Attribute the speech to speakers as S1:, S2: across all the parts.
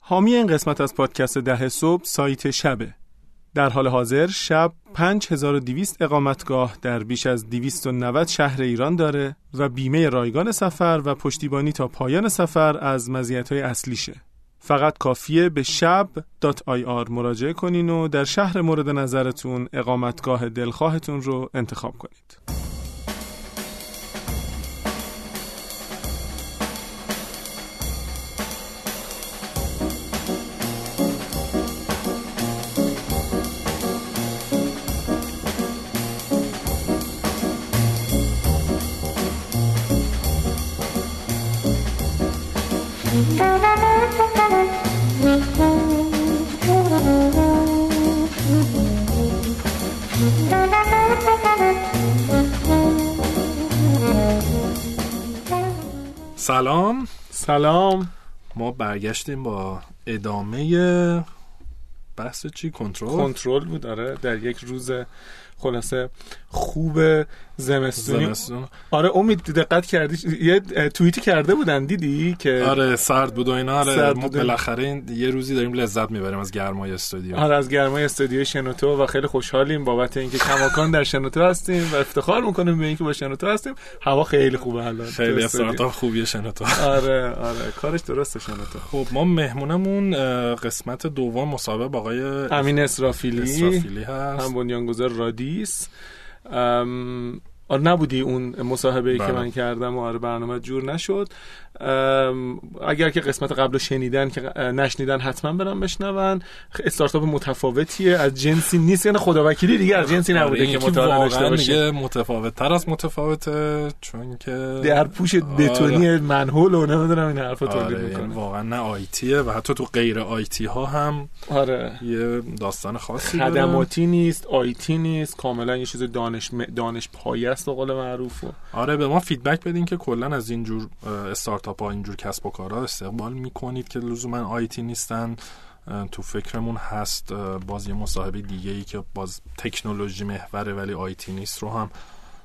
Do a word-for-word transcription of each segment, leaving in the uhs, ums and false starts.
S1: حامی این قسمت از پادکست ده صبح سایت شبه. در حال حاضر شب پنج هزار و دویست اقامتگاه در بیش از دویست و نود شهر ایران داره و بیمه رایگان سفر و پشتیبانی تا پایان سفر از مزیت‌های اصلیشه. فقط کافیه به شب دات آی آر مراجعه کنین و در شهر مورد نظرتون اقامتگاه دلخواهتون رو انتخاب کنید.
S2: سلام
S1: سلام.
S2: ما برگشتیم با ادامه بحث چی؟ کنترل
S1: کنترل بود. آره در یک روز خلاصه خوب زمستونی.
S2: زمستون.
S1: آره امید دقت کردی یه توییتی کرده بودن دیدی که
S2: آره سرد بود و اینا. آره ما
S1: بود.
S2: بالاخره یه روزی داریم لذت میبریم از گرمای استودیو.
S1: آره از گرمای استودیو شنوتو و خیلی خوشحالیم بابت اینکه کماکان در شنوتو هستیم و افتخار میکنیم به اینکه با شنوتو هستیم. هوا خیلی خوبه الان.
S2: خیلی استارتاپ خوبیه شنوتو.
S1: آره آره کارش درسته شنوتو.
S2: خب ما مهمونمون قسمت دوم مسابقه با آقای
S1: امین اسرافیلی,
S2: اسرافیلی هست،
S1: هم بنیانگذار رادیس. ام... آره نبودی اون مصاحبه‌ای که من کردم و آره برنامه جور نشد. اگر که قسمت قبلو شنیدن که نشنیدن حتما برن بشنون. استارتاپ متفاوتیه، از جنسی نیست، یعنی خداوکیلی دیگه از جنسی نبوده
S2: آره
S1: که مطالعه داشته باشه.
S2: متفاوت تر از متفاوته چون که
S1: در پوش بتونی آره. منحول و نمیدونم این حرفا تولید
S2: آره
S1: میکنه.
S2: واقعا نه آیتیه و حتی تو غیر آیتی ها هم
S1: آره
S2: یه داستان خاصی داره.
S1: خدماتی نیست، آیتی نیست، کاملا یه چیز دانش م... دانش پایه است به قول معروف. آره
S2: به ما فیدبک بدین که کلا از این جور استارتاپ ها، اینجور کسب و کارها استقبال میکنید که لزوما آیتی نیستن. تو فکرمون هست باز یه مصاحبه دیگه ای که باز تکنولوژی محوره ولی آیتی نیست رو هم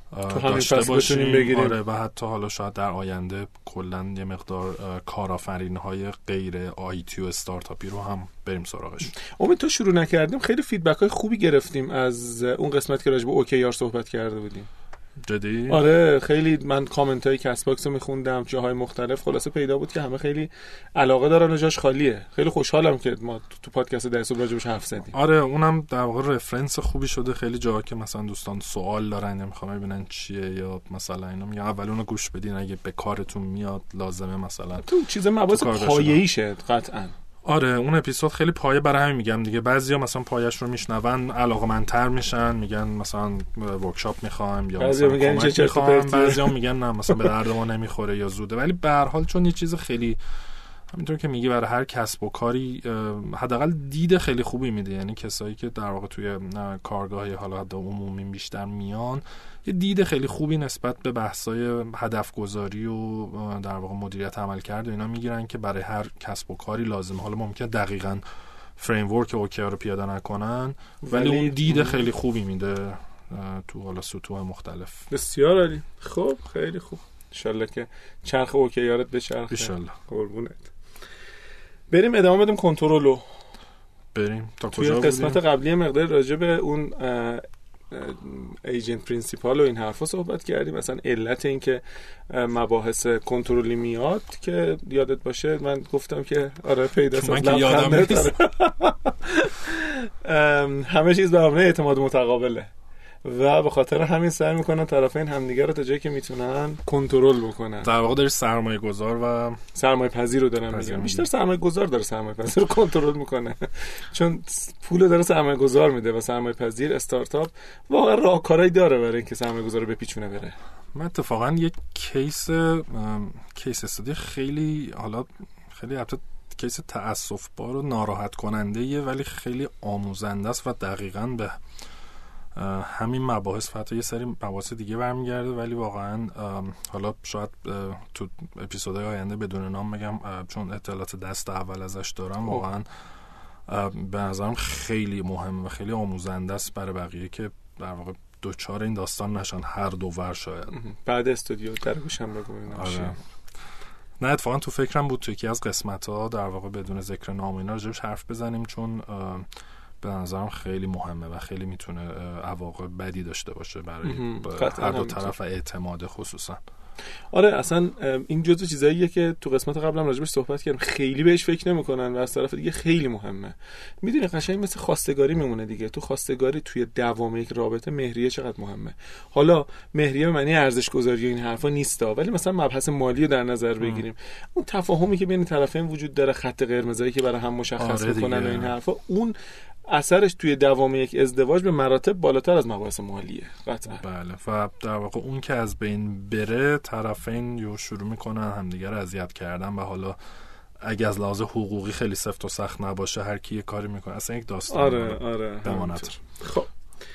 S2: داشته باشیم بگیریم. آره و حتی حالا شاید در آینده کلا یه مقدار کارآفرین‌های غیر آیتی و استارتاپی رو هم بریم سراغش.
S1: امید تو شروع نکردیم خیلی فیدبک‌های خوبی گرفتیم از اون قسمت که راجع به اوکی آر صحبت کرده بودیم.
S2: جدی؟
S1: آره خیلی من کامنت های کست باکس رو میخوندم، جاهای مختلف، خلاصه پیدا بود که همه خیلی علاقه دارن و جاش خالیه. خیلی خوشحالم که ما تو پادکست ده صبح راجبش حرف زدیم.
S2: آره اونم در واقع رفرنس خوبی شده. خیلی جاها که مثلا دوستان سوال دارن نمیخوام ببینن چیه یا مثلا اینا میگن اول اونو گوش بدین اگه به کارتون میاد لازمه مثلا
S1: تو چیز مباحث پایه‌ای شه قطعاً.
S2: آره اون اپیزود خیلی پایه برای همین میگم دیگه. بعضیا مثلا پایه‌اش رو میشنون علاقه‌مندتر میشن، میگن مثلا ورکشاپ میخوام یا
S1: بعضیا میگن چه چه
S2: میخوام، بعضیا میگن نه مثلا به درد ما نمیخوره یا زوده. ولی به هر حال چون یه چیز خیلی همینطور که میگی برای هر کسب و کاری حداقل دید خیلی خوبی میده. یعنی کسایی که در واقع توی کارگاهی حالا حد عمومی بیشتر میان یه دید خیلی خوبی نسبت به بحث‌های هدف گذاری و در واقع مدیریت عملکرد و اینا میگیرن که برای هر کسب و کاری لازم. حالا ممکنه دقیقاً فریم ورک اوکی رو پیاده نکنن ولی, ولی اون دید خیلی خوبی میده تو حالا سطوح مختلف.
S1: بسیار عالی. خب خیلی خوب. ان شاءالله که چرخ اوکی یارت بچرخه.
S2: ان شاءالله.
S1: قربونت. بریم ادامه بدیم کنترلو.
S2: بریم تا کجا
S1: بودیم؟
S2: توی
S1: قسمت قبلی مقدار راجع به اون ایجنت پرینسیپال و این حرفا صحبت کردیم. مثلا علت این که مباحث کنترلی میاد که یادت باشه من گفتم که آره پیداست
S2: من که یادم نیست.
S1: همه چیز به مبنای اعتماد متقابله و به خاطر همین سعی میکنن طرفین همدیگه رو تا جایی که میتونن کنترل بکنن.
S2: در واقع داری سرمایه گذار و
S1: سرمایه پذیر رو دارن میگن. بیشتر سرمایه گذار داره سرمایه پذیر رو کنترل میکنه چون پول داره سرمایه گذار میده و سرمایه پذیر استارتاپ واقعا راهکارایی داره برای اینکه سرمایه گذار رو بپیچونه بره.
S2: من اتفاقا یک کیس کیس استادی خیلی حالا خیلی البته کیس تأسف بار و ناراحت کننده ایه ولی خیلی آموزنده است و دقیقاً به همین مباحث و حتی یه سری مباحث دیگه برمیگرده. ولی واقعا حالا شاید تو اپیزودهای آینده بدون نام بگم چون اطلاعات دست اول ازش دارم. واقعا به نظرم خیلی مهم و خیلی آموزنده است برای بقیه که در واقع دوچار این داستان نشن هر دو ور. شاید
S1: بعد استودیو در گوشم بگو اینا.
S2: آره. نه اتفاقا تو فکرم بود تو یکی از قسمت‌ها در واقع بدون ذکر نام اینا راجعش حرف بزنیم، چون به نظرم خیلی مهمه و خیلی میتونه عواقب بدی داشته باشه برای هر دو طرف اعتماد خصوصا.
S1: آره اصلا این جزء چیزاییه که تو قسمت قبلم راجبش صحبت کردم، خیلی بهش فکر نمیکنن و از طرف دیگه خیلی مهمه. میدونی قشنگ مثل خواستگاری میمونه دیگه. تو خواستگاری توی دوام یک رابطه مهریه چقدر مهمه. حالا مهریه به معنی ارزش گذاری و این حرفا نیستا، ولی مثلا مبحث مالی رو در نظر بگیریم، اون تفاهمی که بین طرفین وجود داره، خط قرمزایی که برای هم مشخص
S2: آره
S1: میکنن و این حرفا، اون اثرش توی دوام یک ازدواج به مراتب بالاتر از مباحث مالیه قطعا.
S2: بله و در واقع اون که از بین بره طرفین یو شروع میکنن همدیگه رو اذیت کردن و حالا اگه از لحاظ حقوقی خیلی سفت و سخت نباشه هر کی یه کاری میکنه، اصلا یک داستان.
S1: آره آره
S2: بماند.
S1: خب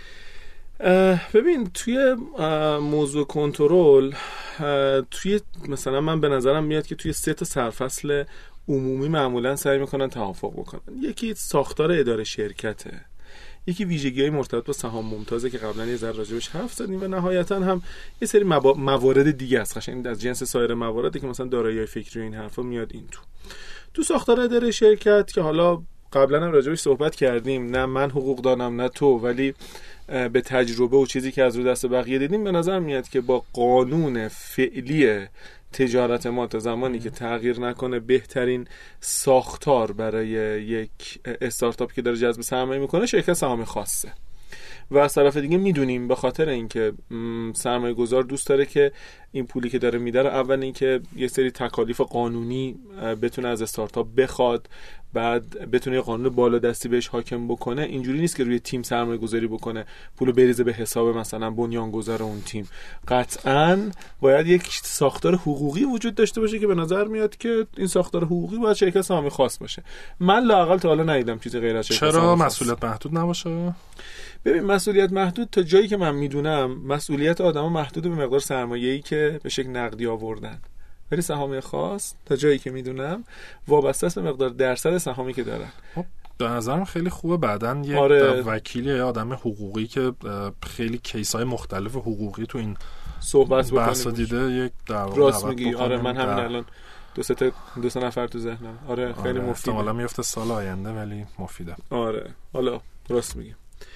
S1: ببین توی موضوع کنترل، توی مثلا من به نظرم میاد که توی سه تا سرفصل عمومی معمولا سعی میکنن توافق بکنن. یکی ساختار اداره شرکته، یکی ویژگی‌های مرتبط با سهام ممتازه که قبلا یه ذره راجعش حرف زدیم، و نهایتا هم یه سری مبا... موارد دیگه است قشنگ از جنس سایر مواردی که مثلا دارایی فکری و این حرفا میاد این تو تو ساختار اداره شرکت که حالا قبلا هم راجعش صحبت کردیم. نه من حقوق دانم نه تو، ولی به تجربه و چیزی که از رو دست بقیه دیدیم به نظر میاد که با قانون فعلی تجارت ما تا زمانی که تغییر نکنه بهترین ساختار برای یک استارتاپ که داره جذب سرمایه میکنه شرکت سهام خاصه. و از طرف دیگه میدونیم به خاطر اینکه سرمایه گذار دوست داره که این پولی که داره میده رو اول اینکه یه سری تکالیف قانونی بتونه از استارتاپ بخواد، بعد بتونه یه قانون بالادستی بهش حاکم بکنه. اینجوری نیست که روی تیم سرمایه گذاری بکنه پولو بریزه به حساب مثلا بنیانگذار اون تیم. قطعاً باید یک ساختار حقوقی وجود داشته باشه که به نظر میاد که این ساختار حقوقی باید شرکت سهامی خاص باشه. من لااقل تا حالا ندیدم چیزی غیر از شرکت.
S2: چرا مسئولیت محدود نباشه؟
S1: ببین مسئولیت محدود تا جایی که من میدونم مسئولیت آدما محدود به مقدار سرمایه‌ای که به شکل نقدی آوردن، ولی سهام خاص تا جایی که میدونم وابسته است به مقدار درصد سهامی که دارن.
S2: به نظرم خیلی خوبه بعدن یه
S1: آره.
S2: وکیلی یا آدم حقوقی که خیلی کیس‌های مختلف حقوقی تو این
S1: صحبت
S2: بحث دیده یک در
S1: راست میگی. آره من همین الان دو سه تا دو سه نفر تو ذهنم. آره خیلی
S2: آره
S1: مفیده.
S2: احتمالاً میفته سال آینده ولی مفیده.
S1: آره حالا راست میگی.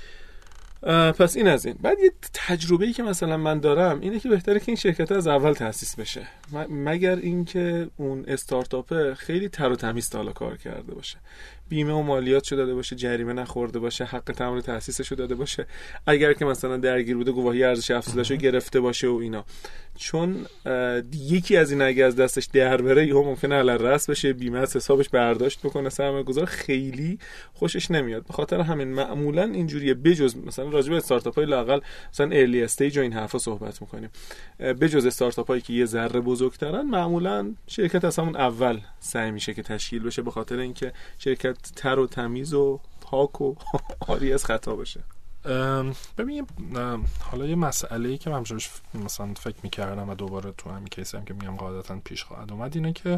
S1: پس این از این. بعد یه تجربه‌ای که مثلا من دارم اینه که بهتره که این شرکت از اول تأسیس بشه، مگر اینکه اون استارتاپ خیلی تر و تمیز تا حالا کار کرده باشه، بیمه و مالیات شو داده باشه، جریمه نخورده باشه، حق تمام تأسیسش رو داده باشه، اگر که مثلا درگیر بوده گواهی ارزش افزوده‌شو گرفته باشه و اینا. چون یکی از این اگه از دستش در بره یهو ممکنه علالرأس بشه، بیمه از حسابش برداشت بکنه، سرمایه‌گذار خیلی خوشش نمیاد. به خاطر همین معمولا اینجوریه. بجز مثلا راجع به استارتاپ‌های لااقل مثلا ارلی استیج و این حرفا صحبت می‌کنیم، بجز استارتاپ‌هایی که یه ذره بزرگترن معمولا شرکت از همون اول سعی میشه که تشکیل بشه، به خاطر اینکه شرکت تر و تمیز و پاک و عاری از خطا باشه.
S2: ببین حالا یه مسئله‌ای که من همش مثلا فکر می‌کردم و دوباره تو همین کیسی هم که میگم قاعدتاً پیش خواهد اومد اینه که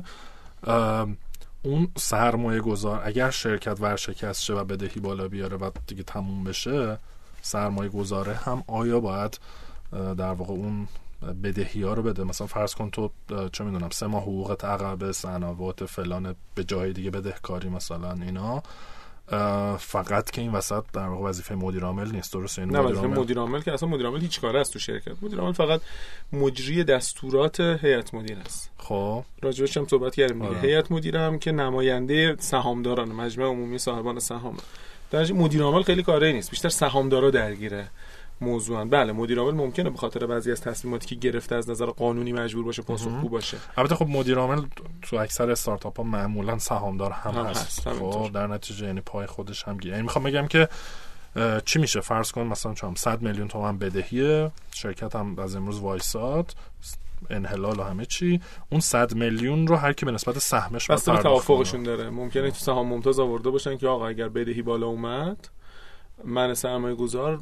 S2: اون سرمایه گذار اگر شرکت ورشکست شه و بدهی بالا بیاره و دیگه تموم بشه، سرمایه گذاره هم آیا باید در واقع اون بدهی ها رو بده؟ مثلا فرض کن تو چه میدونم سه ماه حقوقت عقب، سنوات فلان به جای دیگه بدهکاری مثلا اینا، فقط که این وسط در واقع وظیفه مدیر عامل نیست. درسته؟ این
S1: نه وظیفه مدیر عامل که اصلا مدیر عامل هیچ کاره است تو شرکت. مدیر عامل فقط مجری دستورات هیئت مدیره است.
S2: خب
S1: راجبش هم صحبت کردیم دیگه. هیئت مدیره هم که نماینده سهامداران مجمع عمومی صاحبان سهام، در مدیر عامل خیلی کاری نیست، بیشتر سهامدارا درگیره موضوعاً. بله مدیر عامل ممکنه به خاطر بعضی از تصمیماتی که گرفته از نظر قانونی مجبور باشه پاسخگو باشه.
S2: البته خب مدیر عامل تو اکثر استارتاپ ها معمولاً سهامدار هم, هم هست.
S1: هست.
S2: خب در نتیجه یعنی پای خودش هم گیره. یعنی میخوام بگم که چی میشه؟ فرض کن مثلا چون صد میلیون تومان بدهیه، شرکت هم از امروز وایساد، انحلال و همه چی، اون صد میلیون رو هر کی به نسبت سهمش
S1: بس توافقشون داره. ممکنه تو سهام ممتاز آورده باشن که آقا اگر بدهی بالا اومد من سرمایه گذار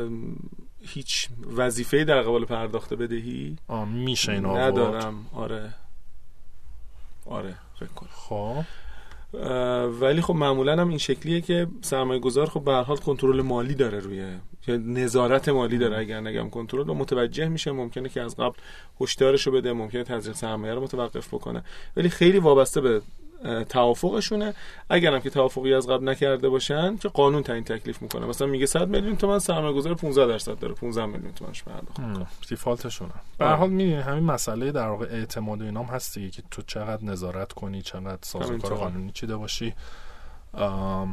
S1: هیچ وظیفه‌ای در قبال پرداخت بدهی
S2: آه میشه این آورد
S1: ندارم. آره آره فکر کن.
S2: خب
S1: ولی خب معمولا هم این شکلیه که سرمایه گذار خب به هر حال کنترل مالی داره روی نظارت مالی داره، اگر نگم کنترل، و متوجه میشه ممکنه که از قبل هشدارشو بده، ممکنه تزریق سرمایه رو متوقف بکنه، ولی خیلی وابسته به توافقشونه. اگرم که توافقی از قبل نکرده باشن که قانون تعیین تکلیف میکنه، مثلا میگه صد میلیون تومان سرمایه‌گذار پانزده درصد داره، پانزده میلیون تومانش پرداخت،
S2: دیفالتشونه. به هر حال میدونی همین مسئله در واقع اعتماد و اینام هست دیگه، که تو چقدر نظارت کنی، چقدر سازوکار قانونی چیده باشی. ام...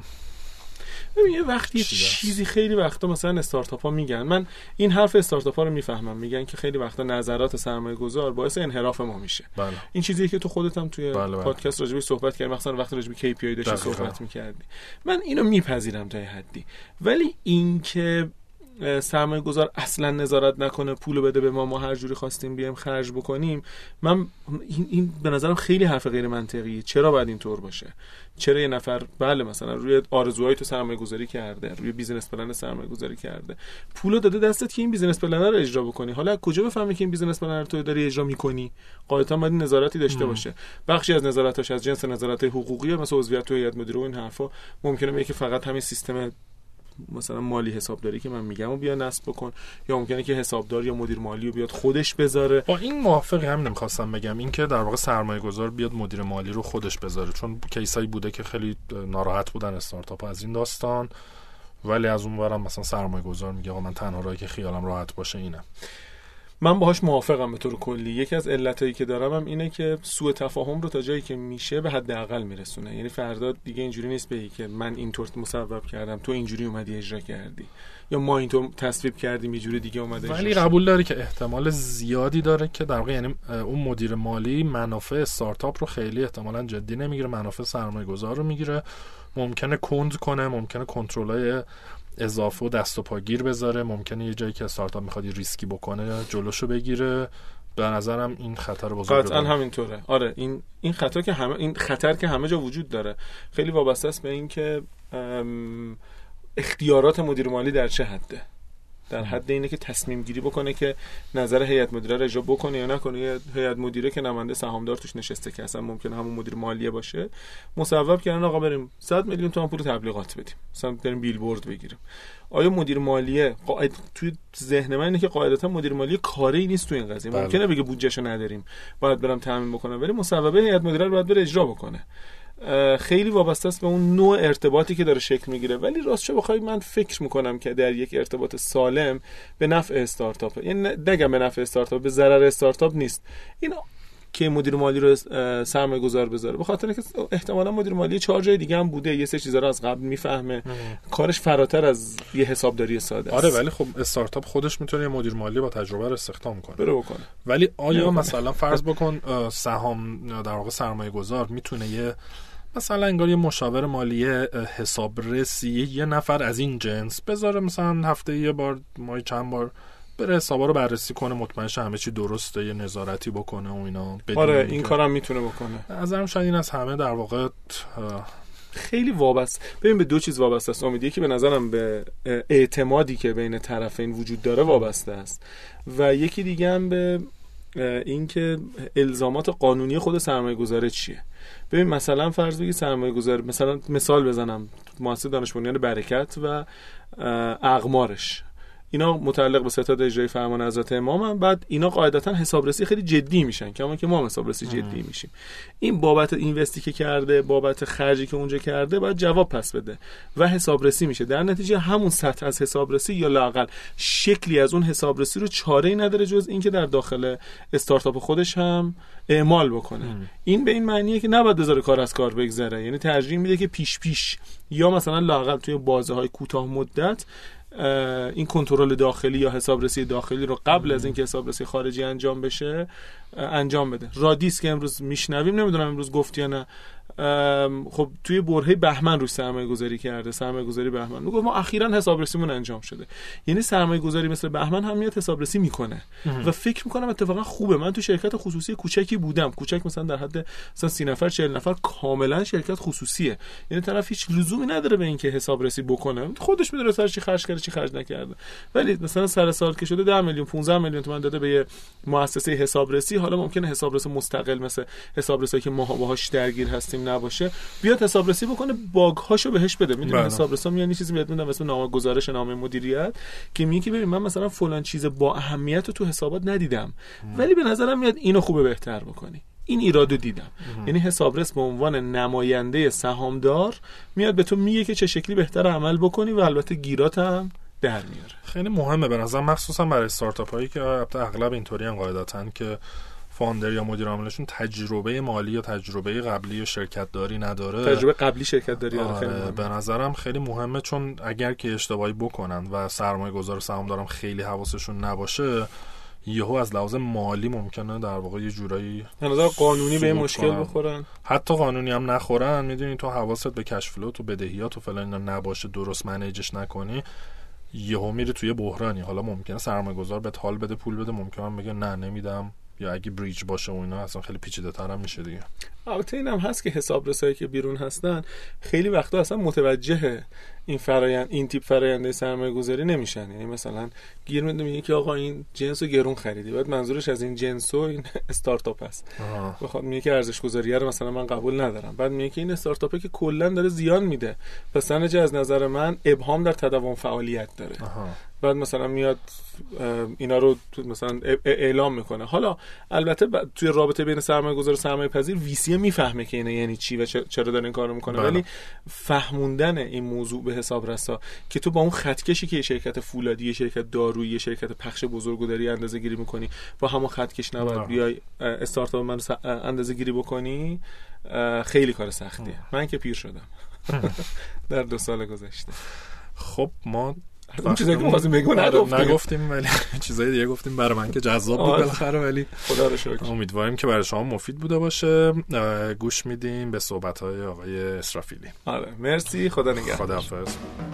S1: یه وقتی چیزی خیلی وقتا مثلا استارتاپ ها میگن، من این حرف استارتاپ ها رو میفهمم، میگن که خیلی وقتا نظرات سرمایه گذار باعث انحراف ما میشه.
S2: بله.
S1: این چیزیه که تو خودت هم توی
S2: بله بله.
S1: پادکست راجع بهش صحبت کردی، مثلا وقتی راجع به کی پی آی داشتی صحبت میکردی، من اینو میپذیرم تا حدی، ولی این که سرمایه گذار اصلا نظارت نکنه، پولو بده به ما، ما هر جوری خواستیم بیایم خرج بکنیم، من این, این به نظرم خیلی حرف غیر منطقیه. چرا باید اینطور باشه؟ چرا یه نفر بله مثلا روی آرزوهای تو سرمایه گذاری کرده، روی بیزینس پلن سرمایه گذاری کرده، پولو داده دستت که این بیزینس پلن رو اجرا بکنی، حالا از کجا بفهمی که این بیزینس پلن رو تو داری اجرا میکنی؟ قاعدتا باید نظارتی داشته ام. باشه. بخشی از نظارتاش از جنس نظارت حقوقی، مثلا عضویت تو هیئت مدیره و این حرفا، ممکنه میگه که فقط همین سیستم مثلا مالی حسابداری که من میگم و بیا نصب بکن، یا ممکنه که حسابدار یا مدیر مالی رو بیاد خودش بذاره.
S2: با این موافقی، همین نمیخواستم بگم، این که در واقع سرمایه گذار بیاد مدیر مالی رو خودش بذاره، چون کیسایی بوده که خیلی ناراحت بودن استارتاپ از این داستان، ولی از اون ورم مثلا سرمایه گذار میگه آقا من تنها راهی که خیالم راحت باشه اینه.
S1: من باهاش موافقم به طور کلی. یکی از علتایی که دارم هم اینه که سوء تفاهم رو تا جایی که میشه به حداقل میرسونه. یعنی فردا دیگه اینجوری نیست بگی که من اینطور مصوب کردم تو اینجوری اومدی اجرا کردی، یا ما اینطور تصویب کردیم یه جوری دیگه اومده.
S2: ولی قبول داری که احتمال زیادی داره که در واقع یعنی اون مدیر مالی منافع استارتاپ رو خیلی احتمالاً جدی نمیگیره، منافع سرمایه‌گذار رو میگیره، ممکنه کند کنه، ممکنه کنترل‌های اضافه و دست و پا گیر بذاره، ممکنه یه جایی که استارتاپ میخواد ریسکی بکنه جلوشو بگیره. به نظرم این خطر بزرگه.
S1: قطعا همینطوره. آره این این خطر که همه این خطر که همه جا وجود داره، خیلی وابسته است به این که اختیارات مدیر مالی در چه حده. در حد اینه که تصمیم گیری بکنه که نظر هیئت مدیره رو اجرا بکنه یا نکنه. یه هیئت مدیره که نماینده سهامدار توش نشسته که اصلا ممکنه همون مدیر مالیه باشه، مصوب کردن آقا بریم صد میلیون تومان پول تبلیغات بدیم، مثلا بریم بیلبورد بگیریم. آیا مدیر مالیه قاعد توی ذهن من اینه که قاعدتا مدیر مالیه کاری نیست تو این قضیه.
S2: بله.
S1: ممکنه بگه بودجهشو نداریم باید برم تامین بکنم، ولی مصوبه هیئت مدیره رو باید بره اجرا بکنه. خیلی وابسته است به اون نوع ارتباطی که داره شکل میگیره. ولی راستش بخوای من فکر میکنم که در یک ارتباط سالم به نفع استارتاپ، یعنی نگم به نفع استارتاپ، به ضرر استارتاپ نیست این که مدیر مالی رو سرمایه گذار بذاره، به خاطر اینکه احتمالاً مدیر مالی چهار جای دیگه هم بوده، یه سری چیزا رو از قبل میفهمه، کارش فراتر از یه حسابداری ساده است.
S2: آره ولی خب استارتاپ خودش میتونه یه مدیر مالی با تجربه رو استخدام کنه،
S1: بره بکنه.
S2: ولی آیا مثلا فرض بکن سهام در واقع سرمایه گذار میتونه یه مثلا انگار یه مشاور مالی حسابرسی یه نفر از این جنس بذاره، مثلا هفته یه بار ماهی چند بار بره حسابا رو بررسی کنه، مطمئن شه همه چی درسته، یه نظارتی بکنه و اینا.
S1: آره این کارم میتونه بکنه.
S2: نظرم شاید این از همه در واقع
S1: خیلی وابسته. ببین به دو چیز وابسته است. امیدی که به نظرم به اعتمادی که بین طرفین وجود داره وابسته است، و یکی دیگه هم به این که الزامات قانونی خود سرمایه گذاره چیه. ببین مثلا فرض بگی سرمایه گذار، مثلا مثال بزنم، مؤسسه دانش بنیان برکت و اقمارش، اینا متعلق به ستاد اجرایی فرمان حضرت امام، بعد اینا قاعدتا حسابرسی خیلی جدی میشن، کما که ما حسابرسی جدی میشیم. این بابت اینوستی که کرده، بابت خرجی که اونجا کرده، باید جواب پس بده و حسابرسی میشه. در نتیجه همون سطح از حسابرسی یا لااقل شکلی از اون حسابرسی رو چاره‌ای نداره جز این که در داخل استارتاپ خودش هم اعمال بکنه. ام. این به این معنیه که نباید بذاره کار از کار بگذره، یعنی ترجیح میده که پیش پیش یا مثلا لااقل توی بازه‌های کوتاه مدت این کنترل داخلی یا حسابرسی داخلی رو قبل از اینکه حسابرسی خارجی انجام بشه انجام بده. رادیس که امروز میشنویم، نمیدونم امروز گفت یا نه، خب توی برهه بهمن روش سرمایه گذاری کرده، سرمایه گذاری بهمن میگه ما اخیراً حسابرسیمون انجام شده. یعنی سرمایه گذاری مثل بهمن هم میاد حسابرسی میکنه و فکر میکنم اتفاقا خوبه. من تو شرکت خصوصی کوچکی بودم، کوچک مثلا در حد مثلا سی نفر چهل نفر، کاملا شرکت خصوصیه، یعنی طرف هیچ لزومی نداره به اینکه حسابرسی بکنه، خودش میدونه سر چی خرج کرده چی خرج نکرده. ولی مثلا سر سال که شده ده میلیون پانزده میلیون تومان داده به یه مؤسسه حسابرسی، حالا ممکنه حسابرس مستقل مثل حسابرسایی که ما باهاش درگیر هستیم نباشه، بیاد حسابرسی بکنه، باگ هاشو بهش بده. میدونی حسابرسا میان چیزی بهت میدن مثل نامه گزارش، نامه مدیریت، که میگه ببین من مثلا فلان چیز با اهمیت رو تو حسابات ندیدم، ولی به نظرم میاد اینو خوبه بهتر بکنی، این ایرادو دیدم. یعنی حسابرس به عنوان نماینده سهامدار میاد به تو میگه که چه شکلی بهتر عمل بکنی و البته گیرات هم در میاره.
S2: خیلی مهمه به نظر، مخصوصا برای استارتاپ هایی که اغلب اینطوری ان قاعدتاً که فاوندر یا مدیر عاملشون تجربه مالی یا تجربه قبلی شرکت داری نداره.
S1: تجربه قبلی شرکت داری
S2: آره
S1: خیلی مهمه.
S2: به نظرم خیلی مهمه، چون اگر که اشتباهی بکنن و سرمایه گذار سهامدارم خیلی حواسشون نباشه، یهو از لحاظ مالی ممکنه در واقع یه جورایی
S1: به نظر قانونی به مشکل بخورن.
S2: حتی قانونی هم نخورن، میدونی تو حواست به کش فلو تو بدهیات و فلان اینا نباشه، درست منیجش نکنی، یهو میره توی بحرانی. حالا ممکنه سرمایه‌گذار بهت حال بده، پول بده، ممکنه بگه نه نمیدم، یا اگه بریج باشه و اینا اصلا خیلی پیچیده‌تر هم میشه دیگه.
S1: البته اینم هست که حسابرسایی که بیرون هستن خیلی وقتا اصلا متوجه این فرآیند، این تیپ فراینده سرمایه گذاری نمیشن. یعنی مثلا گیر میده میگه که آقا این جنسو گرون خریدی، بعد منظورش از این جنسو این استارتاپ است، بخواد میگه که ارزش گذاریه رو مثلا من قبول ندارم، بعد میگه که این استارتاپه که کلا داره زیان میده، پس سنج از نظر من ابهام در تداوم فعالیت داره. آها. بعد مثلا میاد اینا رو مثلا اعلام میکنه. حالا البته توی رابطه بین سرمایه گذار و سرمایه پذیر ویسی میفهمه که اینا یعنی چی و چرا داره این کارو میکنه، ولی فهموندن این موضوع به حساب رسا که تو با اون خطکشی که یه شرکت فولادی، یه شرکت دارویی، یه شرکت پخش بزرگو داری اندازه گیری میکنی، با همون خطکش نباید بیای استارتاپ من اندازه گیری بکنی، خیلی کار سختیه. من که پیر شدم در دو سال گذشته.
S2: خب ما
S1: اون چیزایی که می‌خواستیم بگیم نگفتیم
S2: نگفتیم ولی چیزای دیگه گفتیم برای من که جذاب بود بالاخره، ولی
S1: خدا رو شکر
S2: امیدواریم که برای شما مفید بوده باشه. گوش میدیم به صحبت‌های آقای اسرافیلی.
S1: آره مرسی، خدا نگهدار.
S2: خداحافظ.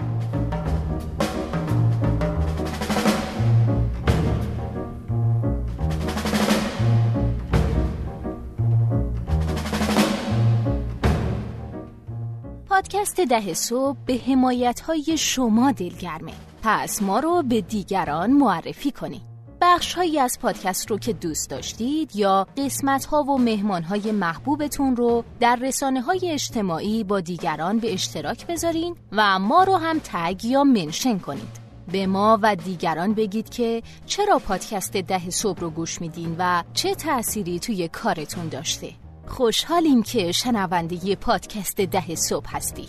S3: پادکست ده صبح به حمایت‌های شما دلگرمه. پس ما رو به دیگران معرفی کنید. بخش‌هایی از پادکست رو که دوست داشتید یا قسمت‌ها و مهمان‌های محبوبتون رو در رسانه‌های اجتماعی با دیگران به اشتراک بذارین و ما رو هم تگ یا منشن کنید. به ما و دیگران بگید که چرا پادکست ده صبح رو گوش میدین و چه تأثیری توی کارتون داشته. خوشحالیم که شنونده پادکست ده صبح هستید.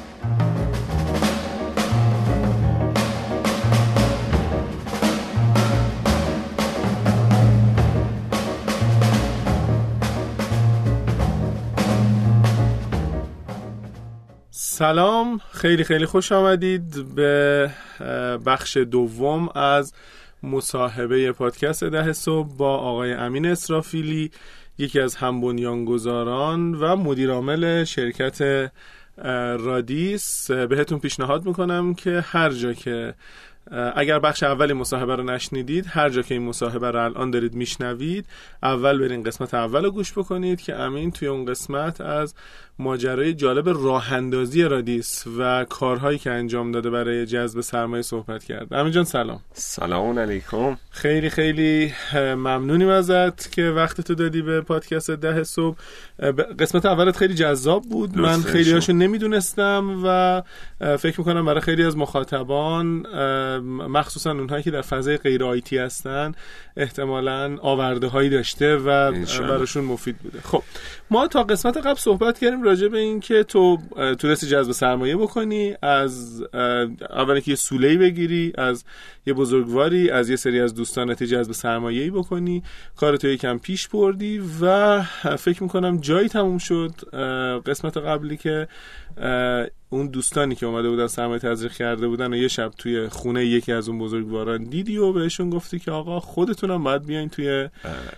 S1: سلام، خیلی خیلی خوش آمدید به بخش دوم از مصاحبه پادکست ده صبح با آقای امین اسرافیلی، یکی از همبنیانگذاران و مدیرعامل شرکت رادیس. بهتون پیشنهاد میکنم که هر جا که اگر بخش اولی مصاحبه رو نشنیدید، هر جا که این مصاحبه رو الان دارید میشنوید، اول برین قسمت اول رو گوش بکنید که امین توی اون قسمت از ماجرای جالب راه اندازی رادیس و کارهایی که انجام داده برای جذب سرمایه صحبت کرد. امین جان سلام.
S4: سلام علیکم.
S1: خیلی خیلی ممنونیم ازت که وقت تو دادی به پادکست ده صبح. قسمت اولت خیلی جذاب بود، من خیلی هاشو نمیدونستم و فکر میکنم برای خیلی از مخاطبان، مخصوصا اونهایی که در فضای غیر آیتی هستن، احتمالاً آورده هایی داشته و براشون مفید بوده. خب ما تا قسمت قبل صحبت کردیم راجع به این که تو تونستی جذب سرمایه بکنی، از اولی که یه سوله‌ای بگیری از یه بزرگواری، از یه سری از دوستانت جذب سرمایه‌ای بکنی، کارتو یکم پیش بردی و فکر میکنم جایی تموم شد قسمت قبلی که اون دوستانی که اومده بودن سرمایه تزریق کرده بودن و یه شب توی خونه یکی از اون بزرگواران دیدی و بهشون گفتی که آقا خودتونم باید بیاین توی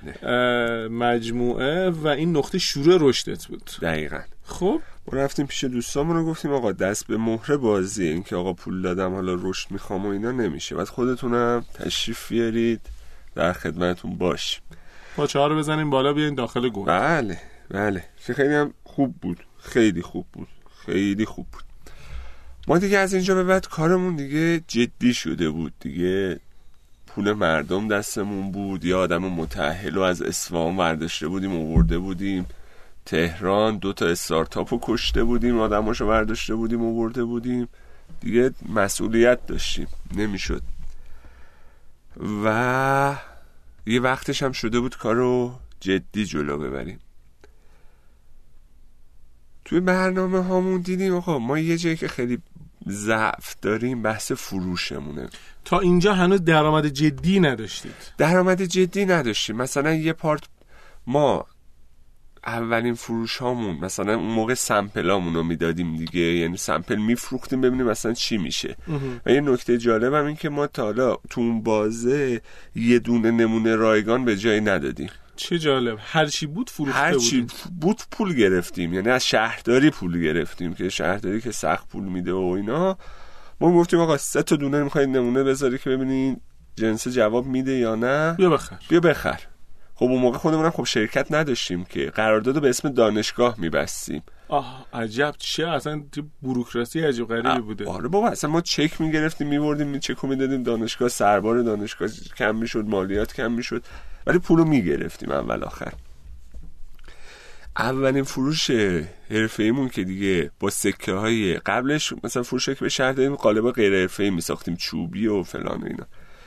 S1: مجموعه و این نقطه شروع رشدت بود.
S4: دقیقاً.
S1: خب
S4: ما رفتیم پیش دوستامون رو گفتیم آقا دست به مهره بازی، این که آقا پول دادم حالا رشد میخوام و اینا نمیشه، بعد خودتونم تشریف بیارید در خدمتتون باشیم،
S1: پاچه‌ها رو بزنیم بالا بیاین داخل گل.
S4: بله بله، خیلی هم خوب بود، خیلی خوب بود، خیلی خوب بود. ما دیگه از اینجا به بعد کارمون دیگه جدی شده بود، دیگه پول مردم دستمون بود، یه آدم متأهل رو از اصفهان ورداشته بودیم آورده بودیم تهران، دو تا استارتاپو کشته بودیم، آدماشو ورداشته بودیم آورده بودیم، دیگه مسئولیت داشتیم، نمیشد. و یه وقتش هم شده بود کارو جدی جلو ببریم. توی برنامه هامون دیدیم آقا ما یه جایی که خیلی ضعف داریم بحث فروشمونه.
S1: تا اینجا هنوز درآمد جدی نداشتید؟
S4: درآمد جدی نداشتیم. مثلا یه پارت ما اولین فروش هامون مثلا اون موقع سمپلامون رو میدادیم دیگه، یعنی سمپل میفروختیم ببینیم مثلا چی میشه. و یه نکته جالب هم این که ما تا حالا تو اون بازه یه دونه نمونه رایگان به جایی ندادیم.
S1: چه جالب، هر چی بود فروخته
S4: هر چی
S1: بودیم.
S4: بود پول گرفتیم، یعنی از شهرداری پول گرفتیم که شهرداری که سخت پول میده و اینا. ما گفتیم آقا سه تا دونه میخواید نمونه بذاری که ببینین جنس جواب میده یا نه،
S1: بیا بخر
S4: بیا بخر. خب اون موقع خودمون هم خب شرکت نداشتیم که قرارداد به اسم دانشگاه میبستیم.
S1: آه عجب، چه اصلا بوروکراسی عجب غریبی بوده.
S4: آره بابا، اصلا ما چک میگرفتیم میبردیم می چکو میدادیم دانشگاه، سربار دانشگاه کم میشد، مالیات کم میشد، ولی پولو میگرفتیم اول آخر. اولین فروش حرفه‌ایمون که دیگه با سکه های قبلش مثلا فروش که به شهر دادیم قالب غیر حرفه‌ای میساختیم، چوبی و فلان و اینا،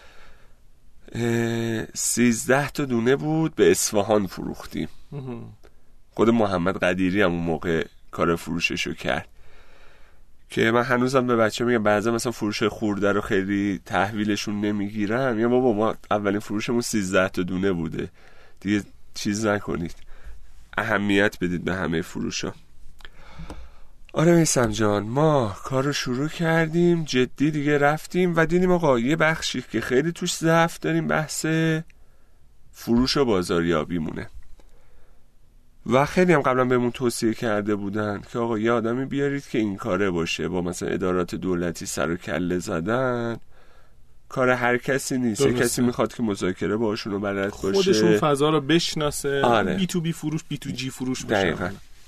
S4: سیزده تا دونه بود، به اصفهان فروختیم. خود محمد قدیری هم اون موقع کار فروششو کرد که من هنوزم به بچه میگم بعضا مثلا فروش خورده رو خیلی تحویلشون نمیگیرم، یا بابا ما اولین فروشمون سیزده تا دونه بوده دیگه، چیز نکنید، اهمیت بدید به همه فروشا. آره میثم جان، ما کارو شروع کردیم جدی دیگه، رفتیم و دیدیم آقا یه بخشی که خیلی توش ضعف داریم بحث فروش و بازاریابی مونه. و خیلی هم قبلا بهمون توصیه کرده بودن که آقا یه آدمی بیارید که این کاره باشه، با مثلا ادارات دولتی سر و کله زدن کار هر کسی نیست. یه کسی میخواد که مذاکره باشون رو بلد باشه،
S1: خودشون فضا رو بشناسه.
S4: آره.
S1: بی تو بی فروش، بی تو جی فروش باشه.
S4: دقیقاً.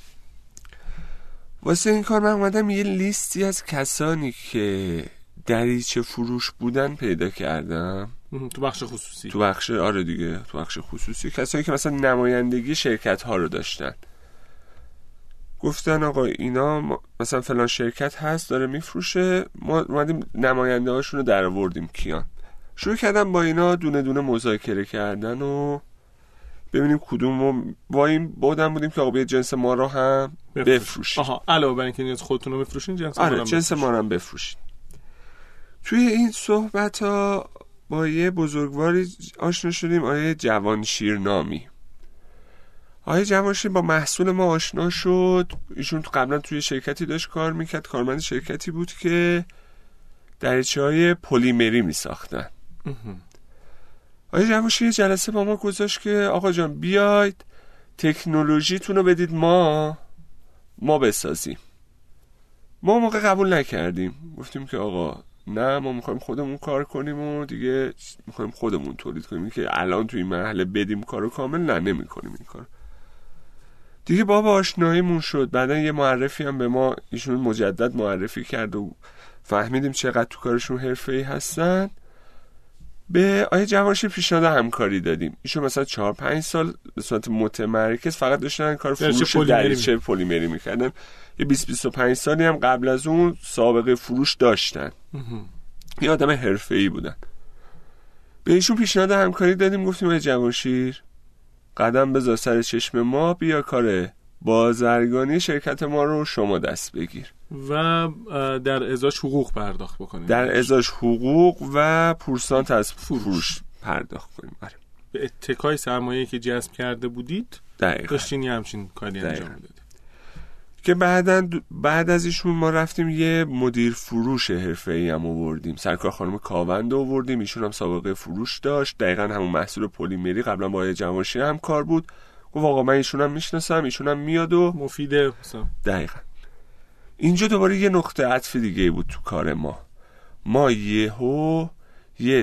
S4: واسه این کار من اومدم یه لیستی از کسانی که دریچه فروش بودن پیدا کردم
S1: تو بخش خصوصی.
S4: تو بخش آره دیگه تو بخش خصوصی، کسایی که مثلا نمایندگی شرکت ها رو داشتن. گفتن آقا اینا مثلا فلان شرکت هست داره میفروشه، ما اومدیم نماینده هاشون رو در آوردیم کیان. شروع کردم با اینا دونه دونه مذاکره کردن و ببینیم کدوم رو با این بودن بودیم که آقا بیا جنس ما رو هم بفروشید.
S1: آها، علاوه بر اینکه نیاز خودتون رو بفروشین، جنس
S4: آره
S1: ما رو
S4: جنس ما رو هم بفروشید. توی این صحبت ها با یه بزرگواری آشنا شدیم، آیه جوانشیر نامی. آیه جوانشیر با محصول ما آشنا شد. ایشون قبلا توی شرکتی داشت کار میکرد، کارمند شرکتی بود که دریچه های پلیمری میساختن. آیه جوانشیر یه جلسه با ما گذاشت که آقا جان بیاید تکنولوژیتون رو بدید ما ما بسازیم. ما موقع قبول نکردیم، گفتیم که آقا نه، ما میخوایم خودمون کار کنیم و دیگه میخوایم خودمون تولید کنیم، که الان توی این مرحله بدیم کارو کامل نه نمی کنیم این کار دیگه. بابا آشناییمون شد، بعدن یه معرفی هم به ما ایشون مجدد معرفی کرد و فهمیدیم چقدر تو کارشون حرفه‌ای هستن. به آیه جوانشیر پیشنهاد همکاری دادیم. ایشون مثلا چهار پنج سال به صورت متمرکز فقط داشتن کار فروش دریچه پلیمری میکردن. یه بیست بیست و پنج سالی هم قبل از اون سابقه فروش داشتن. یه آدم حرفه‌ای بودن. به ایشون پیشنهاد همکاری دادیم، گفتیم آیه جوانشیر قدم بذار سر چشم ما، بیا کار بازرگانی شرکت ما رو شما دست بگیر
S1: و در ازاش حقوق پرداخت بکنیم.
S4: در ازاش حقوق و پورسانت از فروش, فروش پرداخت کنیم. آره.
S1: به اتکای سرمایه‌ای که جذب کرده بودید
S4: دقیقاً
S1: داشتین یه همچین کاری انجام میدادید.
S4: که بعدن بعد از ایشون ما رفتیم یه مدیر فروش حرفه‌ای هم آوردیم، سرکار خانم کاوند آوردیم. ایشون هم سابقه فروش داشت، دقیقاً همون محصول پلیمری، قبلا با جوانشیر هم کار بود. گفت آقا من ایشون هم میشناسم، ایشون هم میاد و
S1: مفیده.
S4: دقیقاً اینجا دوباره یه نقطه عطف دیگه بود تو کار ما. ما یهو یه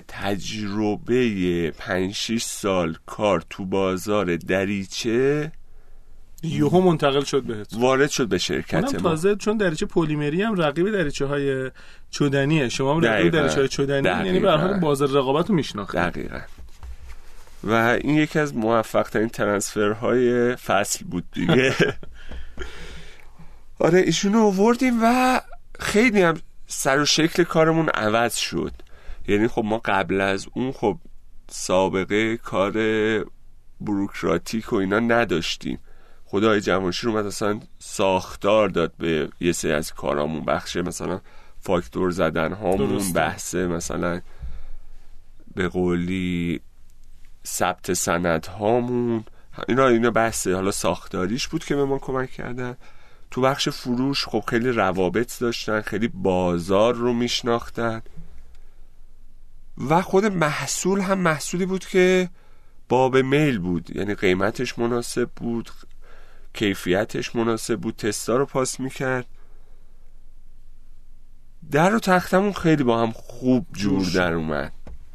S4: تجربه پنج شش سال کار تو بازار دریچه
S1: یهو منتقل شد بهت،
S4: وارد شد به شرکت ما.
S1: تازه چون دریچه پلیمری هم رقیب دریچه های چدنیه، شما هم رقیب دریچه های چدنی، یعنی به هر حال بازار رقابت رو میشناخت.
S4: دقیقاً. و این یکی از موفق ترین ترانسفرهای فصل بود دیگه. آره ایشونو آوردیم و خیلی هم سر و شکل کارمون عوض شد. یعنی خب ما قبل از اون خب سابقه کار بوروکراتیک و اینا نداشتیم. خدای جوانشیر اومد اصلا ساختار داد به یه سری از کارامون، بخش مثلا فاکتور زدن هامون، بحث مثلا به قولی ثبت سند هامون، اینا اینا بحث حالا ساختاریش بود که به ما کمک کردن. تو بخش فروش خب خیلی روابط داشتن، خیلی بازار رو میشناختن و خود محصول هم محصولی بود که باب میل بود، یعنی قیمتش مناسب بود، کیفیتش مناسب بود، تستا رو پاس میکرد. در و تختمون خیلی با هم خوب جور در اومد.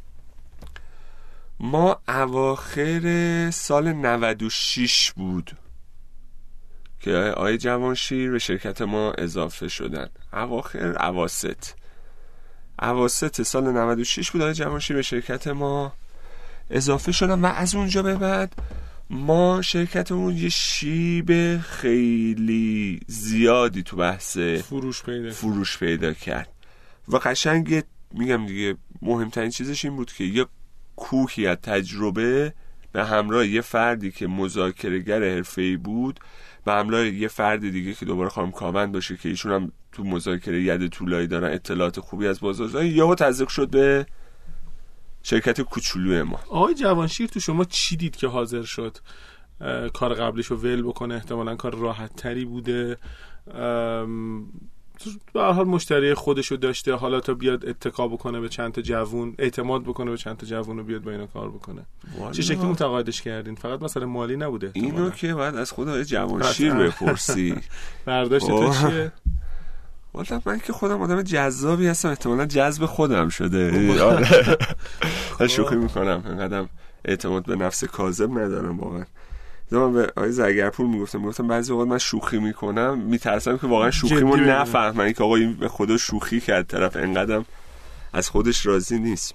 S4: ما اواخر سال نود و شش بود که آقای جوانشیر به شرکت ما اضافه شدن. اواخر اواسط اواسط سال نود و شش بود آقای جوانشیر به شرکت ما اضافه شدن و از اونجا به بعد ما شرکتمون یه شیب خیلی زیادی تو بحث
S1: فروش پیدا
S4: فروش پیدا کرد و قشنگ میگم دیگه مهمترین چیزش این بود که یه کوهی از تجربه به همراه یه فردی که مذاکره‌گر حرفه‌ای بود، به همراه یه فرد دیگه که دوباره خانم کاوند باشه که ایشون هم تو مذاکره ید طولایی دارن، اطلاعات خوبی از بازار دارن، یهو تزریق شد به شرکت کوچولوی ما.
S1: آقای جوانشیر تو شما چی دید که حاضر شد کار قبلیشو ول بکنه؟ احتمالاً کار راحت تری بوده، به هر حال مشتری خودشو داشته، حالا تا بیاد اتکا بکنه به چند تا جوون، اعتماد بکنه به چند تا جوون و بیاد با اینا کار بکنه. چه شکلی متقاعدش کردین؟ فقط مثلا مالی نبوده؟
S4: اینو که باید از خود آقای جوانشیر بپرسی.
S1: برداشت تو چیه؟
S4: والا من که خودم آدم جذابی هستم، احتمالاً جذب خودم شده. شوخی میکنم، اینقدرم اعتماد به نفس کاذب ندارم واقعا. من به آقای زرگرپور میگفتم میگفتم بعضی اوقات من شوخی میکنم، میترسم که واقعا شوخیمو نفهمن که آقا این به خدا شوخی کرد، طرف انقدرم از خودش راضی نیست.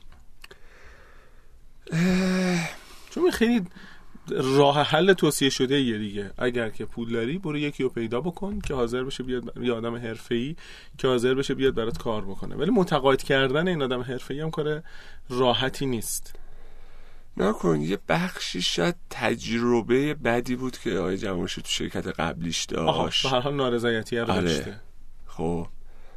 S1: چون خیلی راه حل توصیه شده یه دیگه، اگر که پول داری برو یکی رو پیدا بکن که حاضر بشه بیاد، یه آدم حرفه‌ای که حاضر بشه بیاد برات کار بکنه. ولی متقاعد کردن این آدم حرفه‌ای هم کار راحتی نیست.
S4: نکن یه بخشی شاید تجربه بدی بود که آقای جوانشیر تو شرکت قبلیش داشت.
S1: به هر حال نارضایتی رو داشته.
S4: خب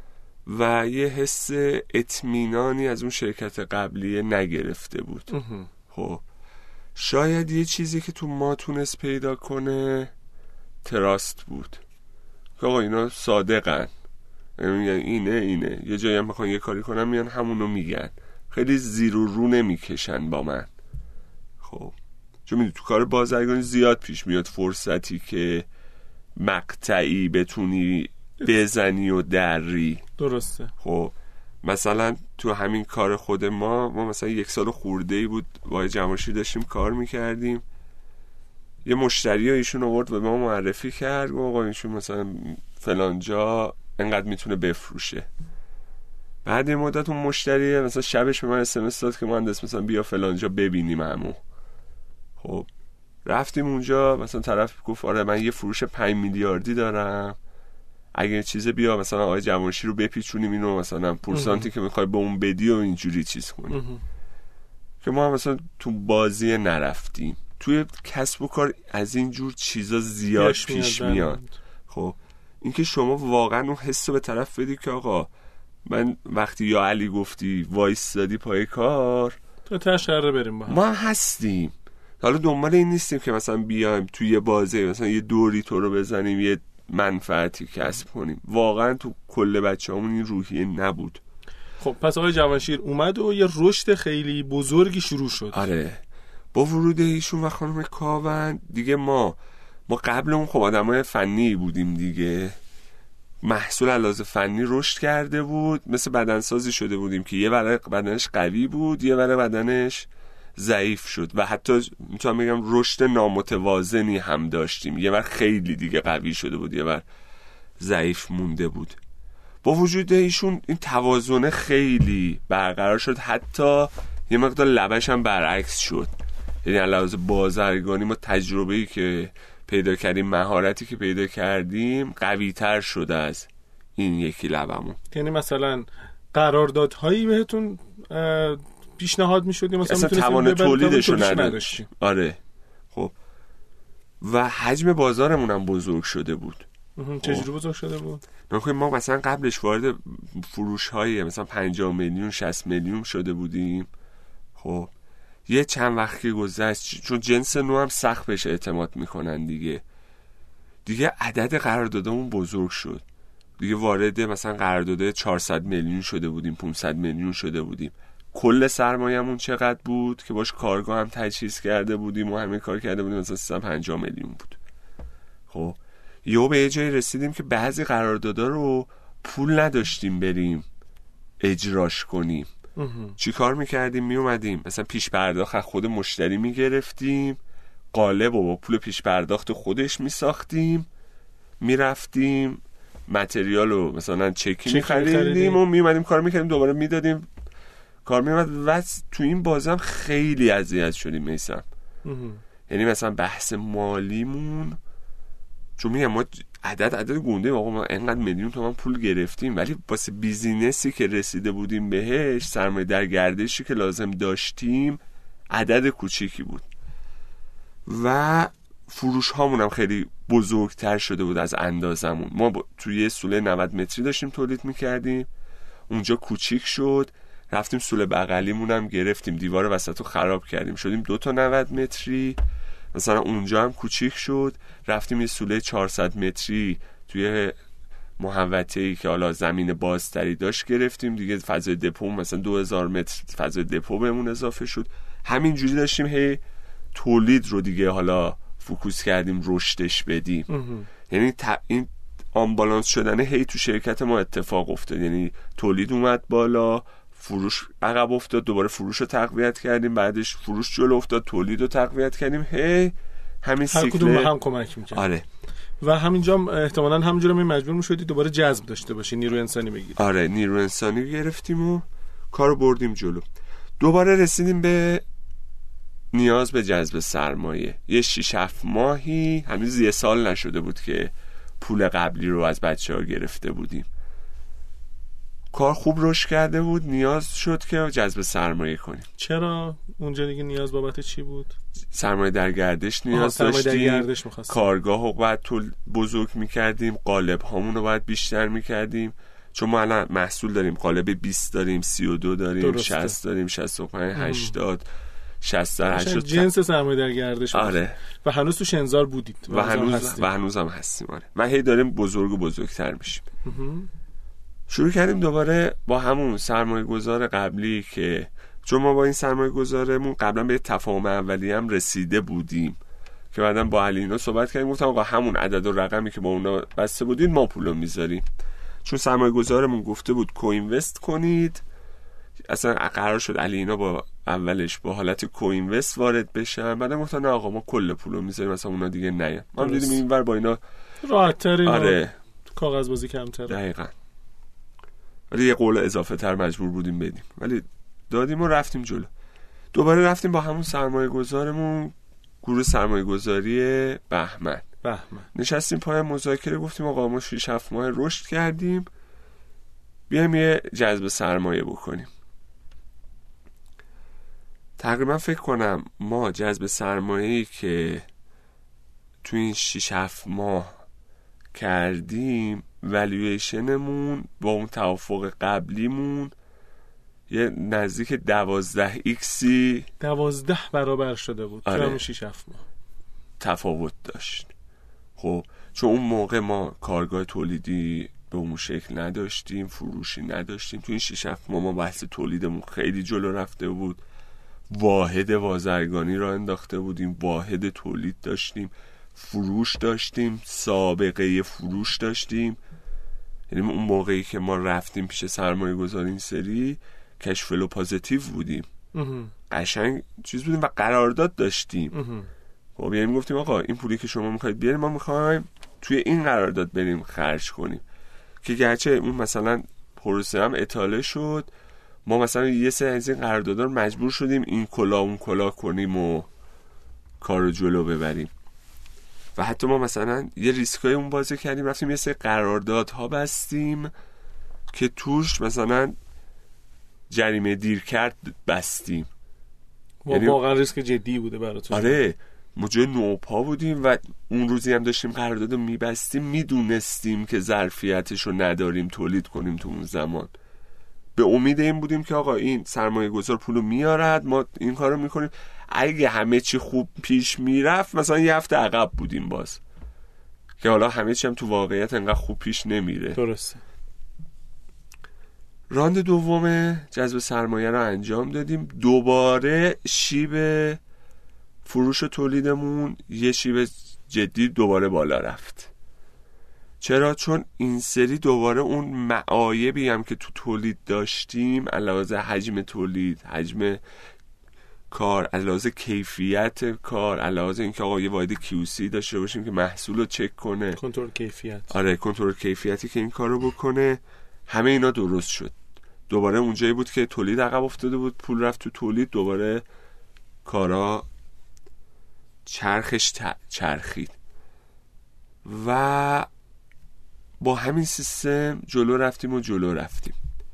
S4: و یه حس اطمینانی از اون شرکت قبلی نگرفته بود. خب شاید یه چیزی که تو ما تونست پیدا کنه تراست بود که آقا اینا صادقن، یعنی اینه اینه یه جایی هم میخوان یه کاری کنن میان همونو میگن، خیلی زیر و رو نمیکشن با من. خب چون میدونی تو کار بازرگانی زیاد پیش میاد فرصتی که مقطعی بتونی بزنی و دری.
S1: درسته.
S4: خب مثلا تو همین کار خود ما ما مثلا یک سال خورده‌ای بود با جوانشیر داشتیم کار میکردیم، یه مشتری ایشون آورد به ما معرفی کرد و آقا ایشون مثلا فلان جا انقدر میتونه بفروشه. بعد یه مدت اون مشتری مثلا شبش به من اس ام اس داد که مهندس مثلا بیا فلان جا ببینیم همو. خب رفتیم اونجا، مثلا طرف گفت آره من یه فروش پنج میلیاردی دارم، اگه چیزه بیا مثلا آقای جوانشیر رو بپیچونیم اینو مثلا پورسانتی که میخوای به اون بدی و اینجوری چیز کنیم. که ما مثلا تو بازی نرفتیم. توی کسب و کار از اینجور چیزا زیاد پیش میاد, میاد. خب اینکه شما واقعا اون حس رو به طرف بدی که آقا من وقتی یا علی گفتی وایستادی پای کار
S1: تو تشقره بریم با هم.
S4: ما هستیم. حالا دنبال این نیستیم که مثلا بیایم توی یه بازی مثلا یه دوری تو رو بزنیم یه منفعتی کسب کنیم. واقعا تو کل بچه‌هامون این روحیه نبود.
S1: خب پس آقای جوانشیر اومد و یه رشد خیلی بزرگی شروع شد.
S4: آره با ورود ایشون و خانم کاوند دیگه ما ما قبل اون خب آدمای فنی بودیم دیگه، محصول علاوه فنی رشد کرده بود، مثل بدنسازی شده بودیم که یه ورق بدنش قوی بود یه ورق بدنش ضعیف شد و حتی میتونم بگم رشد نامتوازنی هم داشتیم. یه بار خیلی دیگه قوی شده بود، یه بار ضعیف مونده بود. با وجود ایشون این توازن خیلی برقرار شد، حتی یه مقدار لبش هم برعکس شد. یعنی علاوه بازرگانی ما تجربه‌ای که پیدا کردیم، مهارتی که پیدا کردیم قوی تر شده از این یکی لبمون.
S1: یعنی مثلا قراردادهایی بهتون پیشنهاد میشد مثلا
S4: اصلا توان تولیدش رو نداشتیم. آره خب و حجم بازارمون هم بزرگ شده بود.
S1: چجوری بزرگ شده بود؟
S4: نکنیم ما مثلا قبلش وارد فروش های مثلا پنجاه میلیون شصت میلیون شده بودیم. خب یه چند وقت که گذشت، چون جنس نو هم سخت بهش اعتماد میکنن دیگه دیگه عدد قراردادمون بزرگ شد دیگه. وارد مثلا قرارداد چهارصد میلیون شده بودیم، پانصد میلیون شده بودیم. کل سرمایه‌مون چقدر بود که باش کارگاه هم تجهیز کرده بودیم و همه کار کرده بودیم؟ مثلا سیصد و پنجاه میلیون بود. خب یهو به یه جایی رسیدیم که بعضی قراردادا رو پول نداشتیم بریم اجراش کنیم. چی کار میکردیم؟ میومدیم مثلا پیش پرداخت از خود مشتری میگرفتیم، قالب و با پول پیش پرداخت خودش میساختیم، میرفتیم متریال رو مثلا چکی میخریدیم و میومدیم کار میکردیم، دوباره میدادیم کار میومد. و تو این بازم خیلی اذیت شدیم میسم. یعنی مثلا بحث مالیمون، چون میگم ما عدد عدد گونده، آقا ما اینقدر میلیون تومان پول گرفتیم ولی واسه بیزینسی که رسیده بودیم بهش، سرمایه در گردشی که لازم داشتیم، عدد کوچیکی بود. و فروش هامون هم خیلی بزرگتر شده بود از اندازمون. ما توی یه سوله نود متری داشتیم تولید میکردیم، اونجا کوچیک شد، رفتیم سوله بغلیمون هم گرفتیم، دیوار وسط رو خراب کردیم، شدیم دو تا نود متری. مثلا اونجا هم کوچیک شد، رفتیم یه سوله چهارصد متری توی محوطه‌ای که حالا زمین بازتری داشت گرفتیم دیگه. فضای دپو مثلا دو هزار متر فضای دپو بهمون اضافه شد. همینجوری داشتیم هی تولید رو دیگه حالا فوکوس کردیم رشدش بدیم. یعنی ت... این آمبالانس شدنه هی تو شرکت ما اتفاق افتاد. یعنی تولید اومد بالا، فروش عقب افتاد، دوباره فروش رو تقویت کردیم، بعدش فروش جلو افتاد، تولید رو تقویت کردیم. هی همین سیکل هر
S1: کدوم هم کمک می‌کنه.
S4: آره.
S1: و همینجا احتمالاً همونجوری می مجبور می‌شدی دوباره جذب داشته باشی، نیرو انسانی بگیری.
S4: آره نیرو انسانی گرفتیم و کارو بردیم جلو. دوباره رسیدیم به نیاز به جذب سرمایه. یه شش هفت ماهی هنوز یه سال نشده بود که پول قبلی رو از بچه‌ها گرفته بودیم. کار خوب رشد کرده بود، نیاز شد که جذب سرمایه کنیم.
S1: چرا؟ اونجا دیگه نیاز بابت چی بود؟
S4: سرمایه در گردش نیاز داشتیم، کارگاه رو باید تول بزرگ میکردیم، قالب هامون رو باید بیشتر میکردیم، چون ما الان محصول داریم، قالب بیست داریم، سی و دو داریم، درسته. شصت داریم، شصت و پنج، هشتاد، شصت، هشتاد.
S1: جنس سرمایه در گردش.
S4: آره.
S1: و هنوز تو شنزار بودید
S4: و هنوز و هنوز هم هستیم. آره. و هی داریم بزرگ و بزرگتر میشیم. شروع کردیم دوباره با همون سرمایه گذار قبلی که چون ما با این سرمایه گذارمون قبلا به تفاهم اولی هم رسیده بودیم که بعدا با علینا صحبت کردیم، گفتم آقا همون عدد و رقمی که با اونا بسته بودید ما پولو میذاریم. چون سرمایه گذارمون گفته بود کو اینوست کنید، اصلا قرار شد علینا با اولش با حالت کو اینوست وارد بشن، بعدا گفتن نه آقا ما کل پولو میذاریم، مثلا اونا دیگه نیان. ما هم دیدیم اینور با اینا
S1: راحت‌تر،
S4: آره
S1: کاغذ بازی کمتر.
S4: دقیقاً. ولی یه قول اضافه تر مجبور بودیم بدیم، ولی دادیم و رفتیم جلو. دوباره رفتیم با همون سرمایه گذارمون، گروه سرمایه گذاری بهمن
S1: بهمن
S4: نشستیم پای مذاکره، گفتیم آقا ما شش هفت ماه رشد کردیم، بیایم یه جذب سرمایه بکنیم. تقریبا فکر کنم ما جذب سرمایه‌ای که تو این شش هفت ماه کردیم والیویشنمون با اون توافق قبلیمون یه نزدیک دوازده ایکسی
S1: دوازده برابر شده بود.
S4: آره.
S1: تو همون شش هفت ماه
S4: تفاوت داشت. خب چون اون موقع ما کارگاه تولیدی به اون شکل نداشتیم، فروشی نداشتیم. تو این شش هفت ماه ما بحث تولیدمون خیلی جلو رفته بود، واحد بازرگانی را انداخته بودیم، واحد تولید داشتیم، فروش داشتیم، سابقه فروش داشتیم. یعنی اون موقعی که ما رفتیم پیش سرمایه گذاری این سری کش فلو پازیتیو بودیم، قشنگ چیز بودیم و قرارداد داشتیم. خب یعنی گفتیم آقا این پولی که شما میخواید بیاریم ما میخوایم توی این قرارداد بریم خرج کنیم، که گرچه اون مثلا پروسه هم اطاله شد، ما مثلا یه سری از این قراردادها رو مجبور شدیم این کلا اون کلا کنیم و کارو جلو ببریم. و حتی ما مثلا یه ریسکای اون بازی کردیم، رفتیم یه سری قراردادها بستیم که توش مثلا جریمه دیر کرد بستیم.
S1: یعنی واقعا ریسک جدی بوده براتون.
S4: آره ما جای نوپا بودیم و اون روزی هم داشتیم قراردادو میبستیم، میدونستیم که ظرفیتشو نداریم تولید کنیم تو اون زمان. به امید این بودیم که آقا این سرمایه گذار پولو میارد، ما این کارو میکنیم. اگه همه چی خوب پیش میرفت مثلا یه هفته عقب بودیم باز، که حالا همه چی هم تو واقعیت انقدر خوب پیش نمیره.
S1: درسته.
S4: راند دوم جذب سرمایه رو انجام دادیم. دوباره شیب فروش و تولیدمون یه شیب جدی دوباره بالا رفت. چرا؟ چون این سری دوباره اون معایبی هم که تو تولید داشتیم، علاوه حجم تولید، حجم کار، علاوه کیفیت کار، علاوه اینکه آقا یه واحد کیو سی داشته باشیم که محصول رو چک کنه،
S1: کنترل کیفیت.
S4: آره کنترل کیفیتی که این کارو بکنه، همه اینا درست شد. دوباره اونجایی بود که تولید عقب افتاده بود، پول رفت تو تولید، دوباره کارا چرخش چرخید و با همین سیستم جلو رفتیم و جلو رفتیم.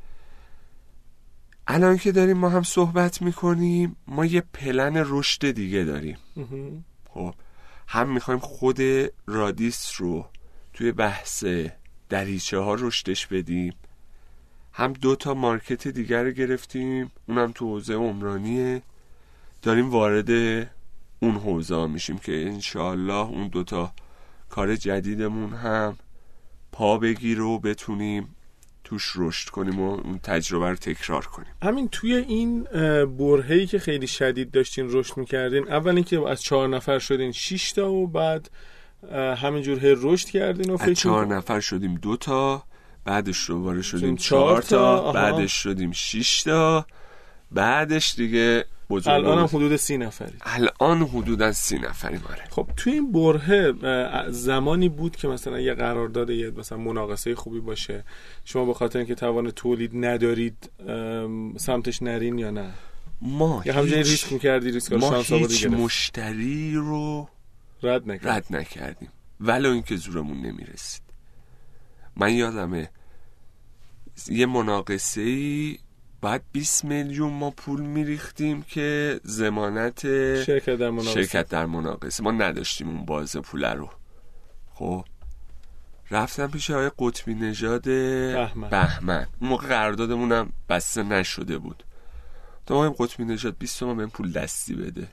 S4: الان که داریم ما هم صحبت میکنیم، ما یه پلن رشد دیگه داریم. خب هم میخوایم خود رادیس رو توی بحث دریچه ها رشدش بدیم، هم دو تا مارکت دیگر رو گرفتیم، اونم تو حوزه عمرانیه، داریم وارد اون حوزه ها میشیم که انشاءالله اون دو تا کار جدیدمون هم پا بگیر و بتونیم توش رشد کنیم و اون تجربه رو تکرار کنیم.
S1: همین توی این برهه‌ای که خیلی شدید داشتین رشد میکردین، اول اینکه از چهار نفر شدین شش تا و بعد همینجور هی رشد کردین و
S4: از چهار نفر شدیم دو تا، بعدش دوباره شدیم چهار تا، بعدش شدیم شش تا، بعدش دیگه
S1: الان هم حدود سی نفری.
S4: الان حدوداً سی نفری ماره.
S1: خب توی این برهه زمانی بود که مثلا یه قرارداد، یه مثلا مناقصه خوبی باشه، شما به خاطر اینکه توان تولید ندارید سمتش نرین یا نه؟
S4: ما
S1: یا همجوری ریسک می‌کردی، ریسک رو شانس آوردی
S4: گرفت؟ ما هیچ مشتری رو
S1: رد نکردیم.
S4: رد نکردیم ولو اینکه زورمون نمیرسید. من یادمه یه مناقصه‌ای بعد بیست میلیون ما پول میریختیم که ضمانت
S1: شرکت در مناقصه
S4: شرکت در مناقصه ما نداشتیم اون باز پول رو. خب رفتم پیش آقای قطبی نژاد
S1: بهمن.
S4: بهمن اون موقع قراردادمون هم بسته نشده بود. تو آقای قطبی نژاد بیست تومن بهم پول دستی بده،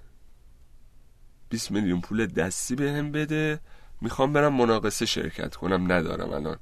S4: بیست میلیون پول دستی بهم بده، میخوام برم مناقصه شرکت کنم، ندارم الان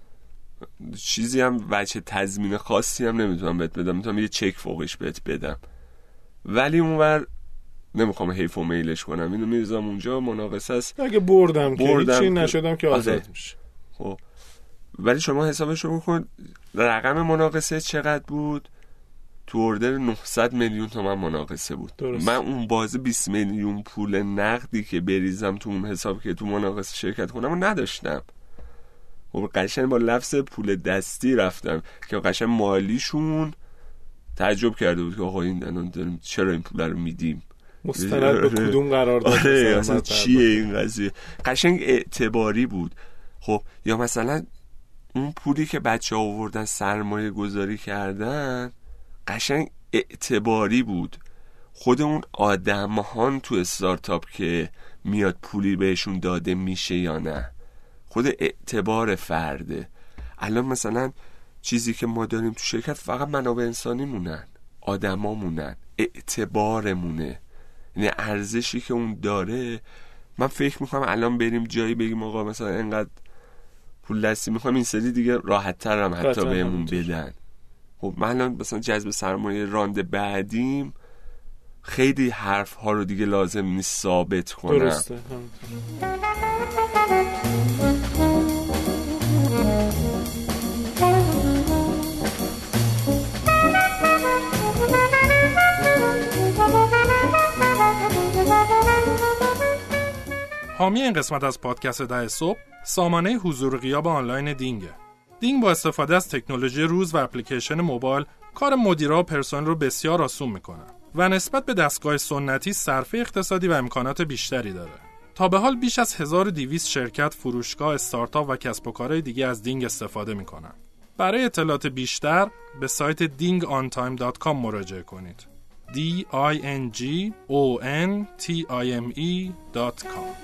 S4: چیزی هم وجه تضمین خاصی هم نمیتونم بهت بدم، میتونم یه چک فوقش بهت بدم، ولی اونور نمیخوام حیف و میلش کنم، اینو میذارم اونجا مناقصه است،
S1: اگه بردم, بردم که هیچی نشدم که آزاد
S4: آره.
S1: میشه.
S4: خب ولی شما حسابش رو بکن رقم مناقصه چقدر بود؟ تو اوردر نهصد میلیون تومان مناقصه بود.
S1: درست.
S4: من اون بازه بیست میلیون پول نقدی که بریزم تو اون حساب که تو مناقصه شرکت کنم و نداشتم. خب قشنگ با لفظ پول دستی رفتم که قشنگ مالیشون تعجب کرده بود که آقا این الان داریم چرا این پول رو میدیم،
S1: مستند به کدوم قرارداد؟
S4: آره اصلا چیه این قضیه؟ قشنگ اعتباری بود. خب یا مثلا اون پولی که بچه ها آوردن سرمایه گذاری کردن قشنگ اعتباری بود. خود اون آدمهان تو استارتاپ که میاد پولی بهشون داده میشه یا نه، خود اعتبار فرده. الان مثلا چیزی که ما داریم تو شرکت فقط منابع انسانی مونن، آدما مونن، اعتبارمونه، یعنی ارزشی که اون داره. من فکر میکنم الان بریم جایی بگیم آقا مثلا اینقدر پول دستی میخوام این سری دیگه راحت تر هم حتی بهمون بدن. خب من الان مثلا جذب سرمایه راند بعدیم خیلی حرف ها رو دیگه لازم نیست ثابت کنم.
S1: درسته.
S2: حامی این قسمت از پادکست ده صبح سامانه حضور غیاب آنلاین دینگه. دینگ با استفاده از تکنولوژی روز و اپلیکیشن موبایل کار مدیرا و پرسنل رو بسیار آسون میکنه و نسبت به دستگاه سنتی صرفه اقتصادی و امکانات بیشتری داره. تا به حال بیش از هزار و دویست شرکت، فروشگاه، استارتاپ و کسب و کارهای دیگه از دینگ استفاده میکنن. برای اطلاعات بیشتر به سایت دینگ آن تایم دات کام مراجعه کنید. دی آی ان جی او ان تی آی ام ای دات کام.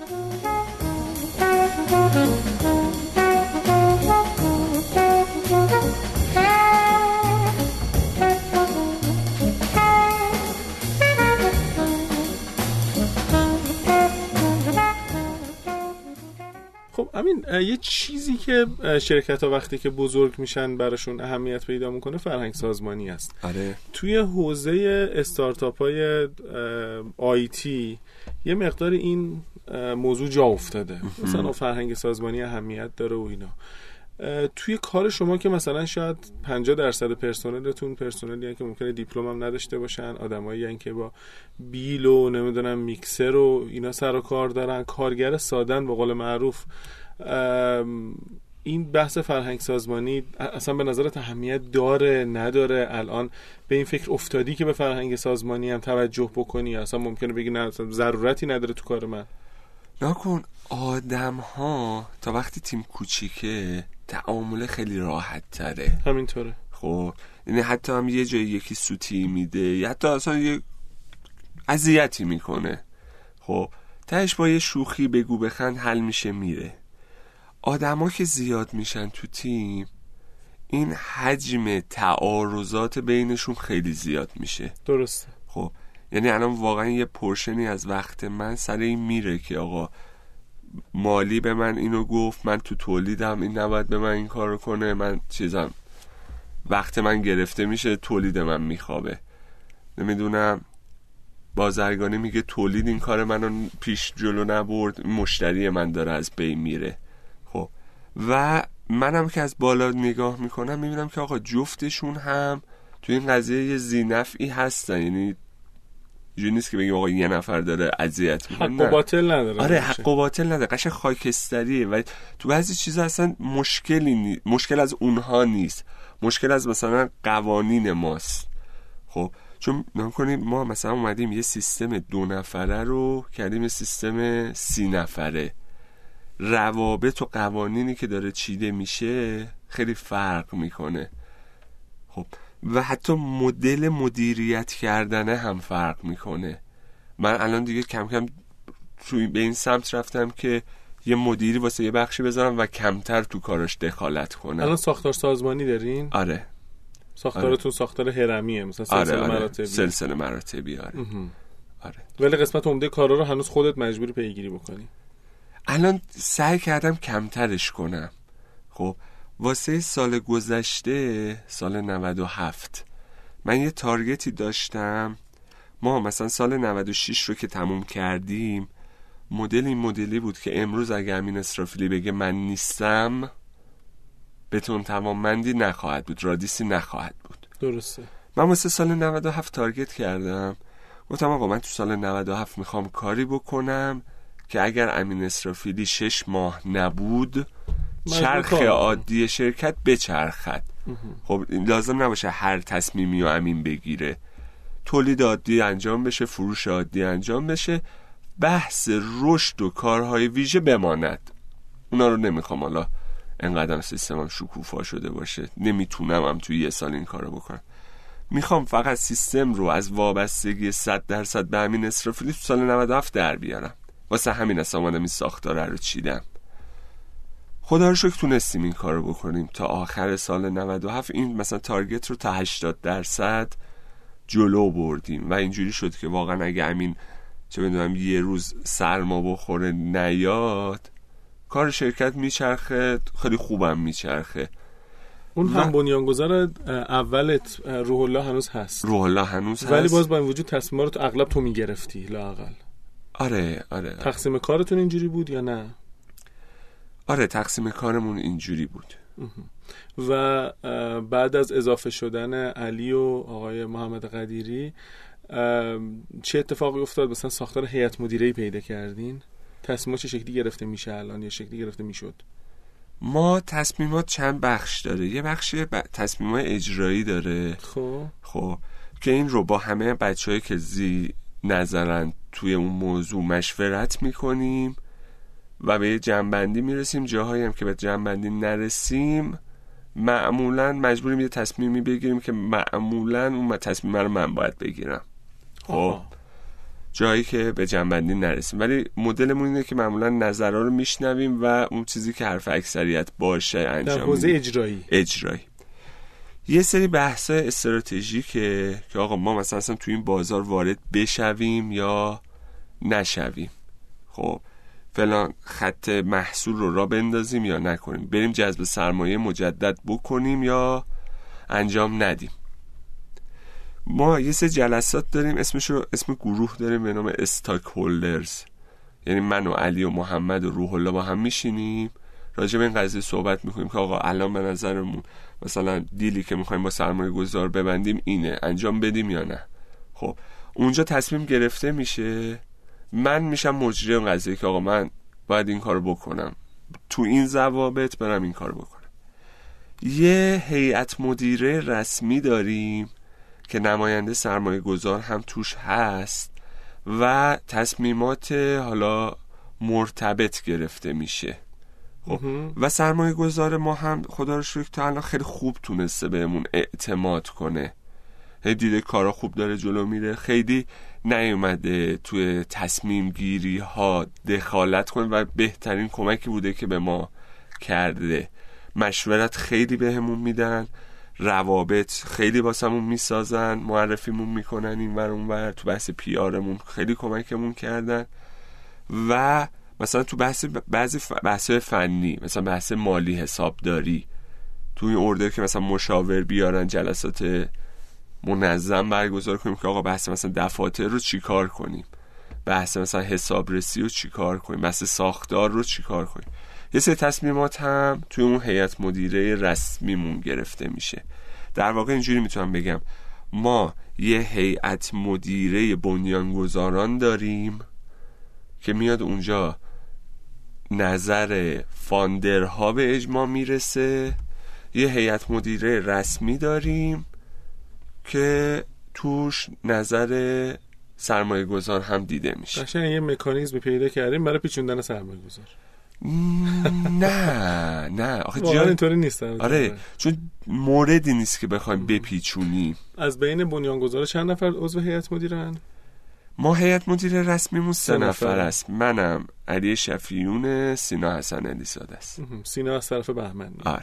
S1: خب امین، یه چیزی که شرکت ها وقتی که بزرگ میشن براشون اهمیت پیدا میکنه فرهنگ سازمانی است.
S4: آره.
S1: توی حوزه استارتاپ های آیتی یه مقدار این موضوع جا افتاده، مثلا فرهنگ سازمانی اهمیت داره و اینا. توی کار شما که مثلا شاید پنجاه درصد پرسنلتون پرسنلی هستن که ممکنه دیپلم هم نداشته باشن، آدمایی هستن که با بیل و نمیدونم میکسر و اینا سر و کار دارن، کارگر سادن به قول معروف، این بحث فرهنگ سازمانی اصلا به نظرت اهمیت داره نداره؟ الان به این فکر افتادی که به فرهنگ سازمانی هم توجه بکنی؟ اصلا ممکنه بگی نه ضرورتی نداره تو کار من؟
S4: نکن آدم ها تا وقتی تیم کوچیکه تعامل خیلی راحت تره.
S1: همینطوره.
S4: خب یعنی حتی هم یه جایی یکی سوتی میده یا حتی اصلا یه اذیتی میکنه، خب تهش با یه شوخی بگو بخند حل میشه میره. آدم ها که زیاد میشن تو تیم این حجم تعارضات بینشون خیلی زیاد میشه.
S1: درسته.
S4: خب یعنی الان واقعا یه پورشنی از وقت من سر این میره که آقا مالی به من اینو گفت، من تو تولیدم این نباید به من این کارو کنه، من چیزم وقت من گرفته میشه تولید من میخوابه، نمیدونم بازرگانی میگه تولید این کار منو پیش جلو نبرد، مشتری من داره از بین میره. خب و منم که از بالا نگاه میکنم میبینم که آقا جفتشون هم تو این قضیه یه ذینفعی هستن، یعنی جوری نیست که بگیم آقا یه نفر داره اذیت میکنه،
S1: حق و باطل نداره.
S4: آره حق و باطل نداره، قشنگ خاکستریه و تو بعضی چیزا اصلا مشکلی نی... مشکل از اونها نیست، مشکل از مثلا قوانین ماست. خب چون نگاه کنیم ما مثلا اومدیم یه سیستم دو نفره رو کردیم یه سیستم سی نفره، روابط و قوانینی که داره چیده میشه خیلی فرق میکنه. خب و حتی مدل مدیریت کردنه هم فرق میکنه. من الان دیگه کم کم توی به این سمت رفتم که یه مدیری واسه یه بخشی بذارم و کمتر تو کاراش دخالت کنم.
S1: الان ساختار سازمانی دارین؟
S4: آره.
S1: ساختارتون آره. ساختار هرمیه مثلا سلسله
S4: آره آره.
S1: مراتبی.
S4: سلسله مراتبی آره. آره.
S1: ولی قسمت عمده کارا رو هنوز خودت مجبوری پیگیری بکنی.
S4: الان سعی کردم کمترش کنم. خب واسه سال گذشته سال نود و هفت من یه تارگتی داشتم. ما مثلا سال نود و شش رو که تموم کردیم مدل این مدلی بود که امروز اگه امین اسرافیلی بگه من نیستم بتون توانمندی نخواهد بود، رادیسی نخواهد بود.
S1: درسته.
S4: من واسه سال نود و هفت تارگت کردم، گفتم آقا من تو سال نود و هفت میخوام کاری بکنم که اگر امین اسرافیلی شش ماه نبود چرخ عادی شرکت بچرخد. خب لازم نباشه هر تصمیمی رو امین بگیره، تولید عادی انجام بشه، فروش عادی انجام بشه، بحث رشد و کارهای ویژه بماند. اونا رو نمیخوام حالا انقدر سیستمم شکوفا شده باشه، نمیتونم هم توی یه سال این کارو بکنم. میخوام فقط سیستم رو از وابستگی صد درصد به امین اسرافیلی تو سال نود و هفت در بیارم. واسه همین اصلا اومدم این ساختاره رو چیدم. خدا رو شکر تونستیم این کارو بکنیم. تا آخر سال نود و هفت این مثلا تارگت رو تا هشتاد درصد جلو بردیم و اینجوری شد که واقعا اگه امین چه بدونم یه روز سرما بخوره نیاد کار شرکت میچرخه، خیلی خوبم میچرخه.
S1: اون هم بنیانگذار اولت روح الله هنوز هست.
S4: روح الله هنوز هست.
S1: ولی باز با این وجود تصمیم‌ها رو تو اغلب تو میگرفتی لااقل.
S4: آره آره.
S1: تقسیم کارتون اینجوری بود یا نه؟
S4: آره تقسیم کارمون اینجوری بود.
S1: و بعد از اضافه شدن علی و آقای محمد قدیری چه اتفاقی افتاد؟ مثلا ساختار هیئت مدیره‌ای پیدا کردین؟ تصمیمات چه شکلی گرفته میشه الان یا شکلی گرفته میشد؟
S4: ما تصمیمات چند بخش داره. یه بخش ب... تصمیمات اجرایی داره.
S1: خب
S4: خب که این رو با همه بچه‌هایی که زی نظرن توی اون موضوع مشورت میکنیم و به یه جنبندی میرسیم. جاهایی هم که به جنبندی نرسیم معمولا مجبوریم یه تصمیمی بگیریم که معمولا اون تصمیم رو من باید بگیرم. خب جایی که به جنبندی نرسیم، ولی مدلمون اینه که معمولا نظرها رو میشنویم و اون چیزی که حرف اکثریت باشه انجام
S1: در حوزه اجرایی
S4: اجرایی یه سری بحث‌های استراتژیکه که آقا ما مثلا اصلا تو این بازار وارد بشویم یا نشویم. خب فلان خط محصول رو را بندازیم یا نکنیم، بریم جذب سرمایه مجدد بکنیم یا انجام ندیم. ما یه سری جلسات داریم، اسمش رو اسم گروه داریم به نام استاک هولدرز، یعنی من و علی و محمد و روح الله با هم میشینیم راجع به این قضیه صحبت میکنیم که آقا الان به نظرمون مثلا دیلی که میخوایم با سرمایه گذار ببندیم اینه، انجام بدیم یا نه. خب اونجا تصمیم گرفته میشه، من میشم مجری اون قضیه که آقا من باید این کارو بکنم، تو این ضوابط برم این کارو بکنم. یه هیئت مدیره رسمی داریم که نماینده سرمایه گذار هم توش هست و تصمیمات حالا مرتبط گرفته میشه. خب و سرمایه گذار ما هم خدا رو شکر تا الان خیلی خوب تونسته بهمون اعتماد کنه، هی دیده کارا خوب داره جلو میره، خیلی نیومده توی تصمیم گیری ها دخالت کنه و بهترین کمکی بوده که به ما کرده. مشورت خیلی بهمون میدن، روابط خیلی واسمون میسازن، معرفیمون میکنن این ور اون ور، تو بحث پی آرمون خیلی کمکمون کردن و مثلا تو بحث بعضی بحث فنی مثلا بحث مالی حسابداری توی اوردر که مثلا مشاور بیارن جلسات منظم برگزار کنیم که آقا بحث مثلا دفاتر رو چیکار کنیم، بحث مثلا حسابرسی رو چیکار کنیم، بحث ساختار رو چیکار کنیم. یه سری تصمیمات هم توی اون هیئت مدیره رسمیمون گرفته میشه. در واقع اینجوری میتونم بگم ما یه هیئت مدیره بنیانگذاران داریم که میاد اونجا نظر فاندرها به اجماع میرسه، یه هیئت مدیره رسمی داریم که توش نظر سرمایه گذار هم دیده میشه.
S1: قشنگ یه مکانیزم پیدا کردیم برای پیچوندن سرمایه گذار.
S4: نه نه آخه
S1: جای اینطوری نیست.
S4: آره چون موردی نیست که بخوایم بپیچونیم.
S1: از بین بنیانگذارا چند نفر عضو هیئت مدیرن؟
S4: ما هیئت مدیره رسمیمون سه نفر است. منم، علی شفیعون، سینا حسن علیزاده است.
S1: سینا از طرف بهمنی.
S4: آره.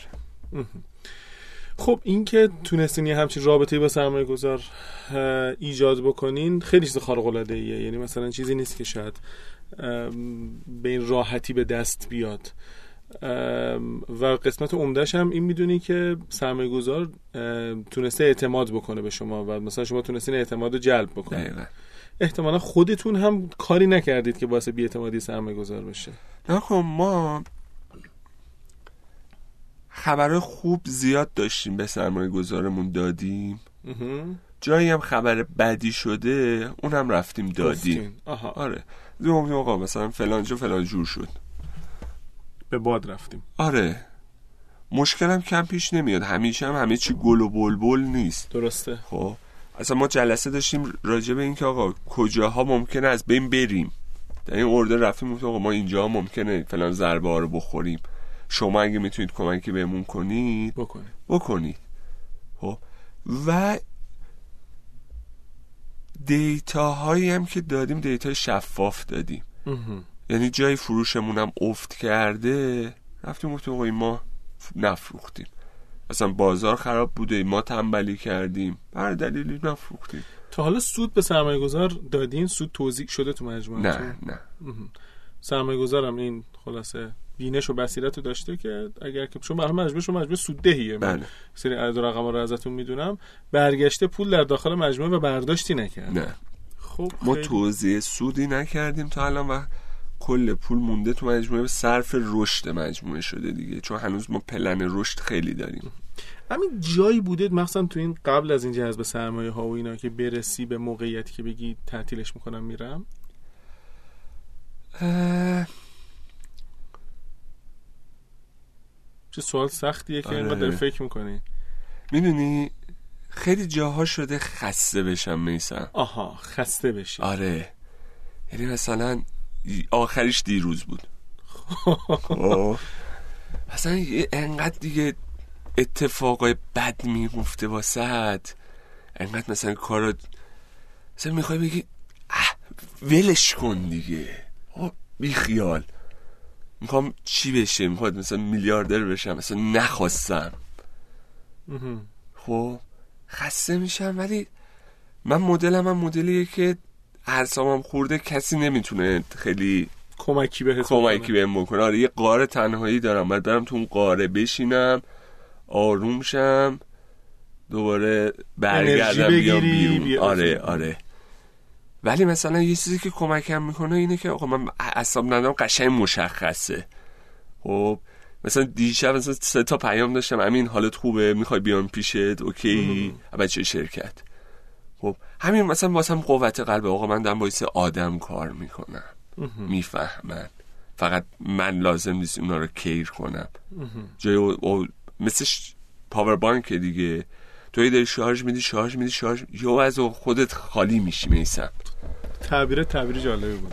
S1: خب این که تونستین یه همچین رابطه‌ای با سرمایه گذار ایجاد بکنین خیلی چیز خارق العاده‌ایه، یعنی مثلا چیزی نیست که شاید به این راحتی به دست بیاد و قسمت عمده‌اش هم این میدونی که سرمایه گذار تونسته اعتماد بکنه به شما و مثلا شما تونستین اعتماد رو جلب بکنید. احتمالا خودتون هم کاری نکردید که باعث بی‌اعتمادی سرمایه گذار بشه.
S4: نه خب ما خبر خوب زیاد داشتیم به سرمایه گذارمون دادیم، جایی هم خبر بدی شده اونم رفتیم دادیم.
S1: آها.
S4: آره دیدیم آقا مثلا فلان جا فلان جور شد،
S1: به باد رفتیم.
S4: آره مشکلم کم پیش نمیاد، همیشه هم همه چی گل و بلبل نیست.
S1: درسته.
S4: خب اصلا ما جلسه داشتیم راجع به این که آقا کجاها ممکنه از بین بریم، در این اوردر رفتیم گفتیم آقا ما اینجا ممکنه فلان ضربه ها رو بخوریم، شما اگه میتونید کمکی بهمون کنید
S1: بکنید
S4: بکنید. خب و دیتا هایی هم که دادیم دیتا شفاف دادیم. یعنی جای فروشمون هم افت کرده رفتیم گفتیم آقا ما نفروختیم، اصلا بازار خراب بوده ما تنبلی کردیم بر دلیلی نفروختیم.
S1: تا حالا سود به سرمایه گذار دادین؟ سود توزیع شده تو مجموعه؟
S4: نه نه.
S1: سرمایه گذارم این خلاصه بینش و بصیرت رو داشته که اگر که شما برای مجموعه شما مجموعه سوددهیه، من سری عدد و رقم‌ها رو ازتون میدونم، برگشته پول در داخل مجموعه و برداشتی نکرد.
S4: نه
S1: خب
S4: ما توزیع سودی نکردیم تا الان و کل پول مونده تو مجموعه به صرف رشد مجموعه شده دیگه، چون هنوز ما پلن رشد خیلی داریم.
S1: همین جایی بوده مثلا تو این قبل از این جذب سرمایه ها و اینا که برسی به موقعیتی که بگی تعطیلش میکنم میرم؟ چه سوال سختیه که
S4: آره.
S1: اینقدر فکر میکنی.
S4: میدونی خیلی جاها شده خسته بشم میسم.
S1: آها خسته بشی.
S4: آره یعنی مثلا آخریش دیروز بود. خب مثلا انقدر دیگه اتفاقای بد میفته واسط، انقدر مثلا کارو مثلا میخوای بگی ولش کن دیگه، بی خیال. میخوام چی بشه؟ میخواد مثلا میلیاردر بشم، مثلا نخواستم. خب خسته میشم. ولی من مدلم هم مدلیه که اعصابم خورده کسی نمیتونه خیلی
S1: کمکی به
S4: کمکی بهم بکنه. آره یه قاره تنهایی دارم، باید برم تو اون قاره بشینم، آروم شم، دوباره برگردم بیام بیرون. بیا آره آره. ولی مثلا یه چیزی که کمکم میکنه اینه که آقا من اعصاب ندارم، قشنگ مشخصه. خب مثلا دیشب مثلا سه تا پیام داشتم، امین حالت خوبه، میخوای بیام پیشت؟ اوکی. بچه شرکت. خب همین مثلا واسم قوت قلب. آقا من دارم واسه آدم کار میکنم، میفهمن، فقط من لازم نیست اونا رو کیر کنم. جای او, او مثل پاور بانک دیگه، توی داری شارژ میدی شارژ میدی شارژ یو از خودت خالی میشی. میسم
S1: تعبیر تعبیر جالبی بود.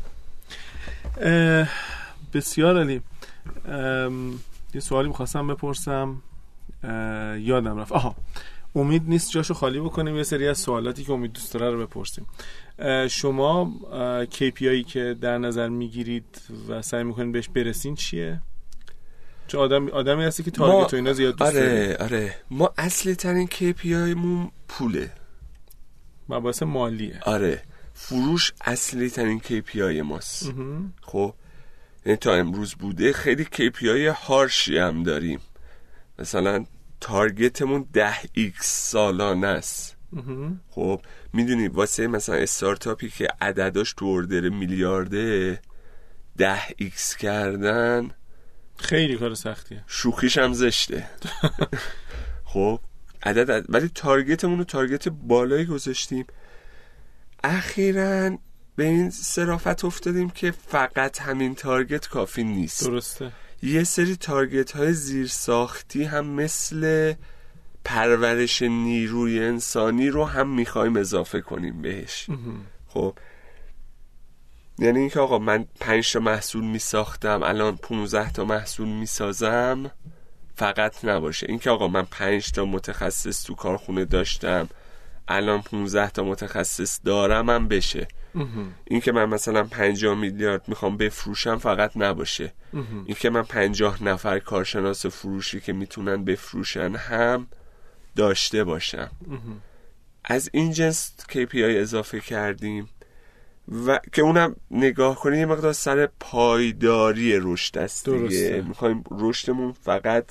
S1: بسیار عالی. یه سوالی میخواستم بپرسم یادم رفت. آها امید نیست جاشو خالی بکنیم، یه سری از سوالاتی که امید دوست داره رو بپرسیم. شما کی پی آی که در نظر میگیرید و سعی میکنید بهش برسین چیه؟ چه آدم آدمی هستی که تارگت و اینا زیاد دوست داره.
S4: آره آره ما اصلی ترین کی پی آی مون پوله،
S1: مباحث مالیه.
S4: آره فروش اصلی ترین کی پی آی ماست. خب این تا امروز بوده. خیلی کی پی آی هارشی هم داریم، مثلا تارگتمون ده ایکس سالانه است. خب میدونی واسه مثلا استارتاپی که عدداش تو اردر میلیارده، ده ایکس کردن
S1: خیلی کار سختیه،
S4: شوخیش هم زشته. خب عدد, عدد ولی تارگتمون رو تارگت بالایی گذاشتیم. اخیراً به این صرافت افتادیم که فقط همین تارگت کافی نیست.
S1: درسته. یه
S4: سری تارگت های زیر ساختی هم مثل پرورش نیروی انسانی رو هم میخوایم اضافه کنیم بهش. خب یعنی اینکه آقا من پنج تا محصول میساختم الان پونزده تا محصول میسازم فقط نباشه. اینکه آقا من پنج تا متخصص تو کارخونه داشتم الان پونزده تا متخصص دارم هم بشه. این که من مثلا پنجاه میلیارد میخوام بفروشم فقط نباشه. این که من پنجاه نفر کارشناس فروشی که میتونن بفروشن هم داشته باشم. از این جنس کی پی آی اضافه کردیم و که اونم نگاه کنید یه مقدار سر پایداری رشد است دیگه. میخوایم رشدمون فقط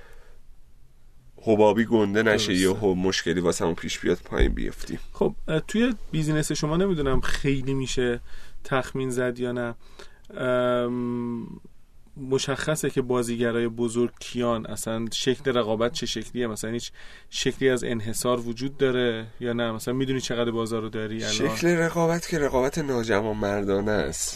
S4: حبابی گنده نشه یا مشکلی واسه همون پیش بیاد پایین بیفتیم.
S1: خب توی بیزینس شما نمیدونم خیلی میشه تخمین زد یا نه، مشخصه که بازیگرای بزرگ کیان، اصلا شکل رقابت چه شکلیه، مثلا هیچ شکلی از انحصار وجود داره یا نه؟ مثلا میدونی چقدر بازار رو داری الان؟
S4: شکل رقابت که رقابت ناجوان مردانه است.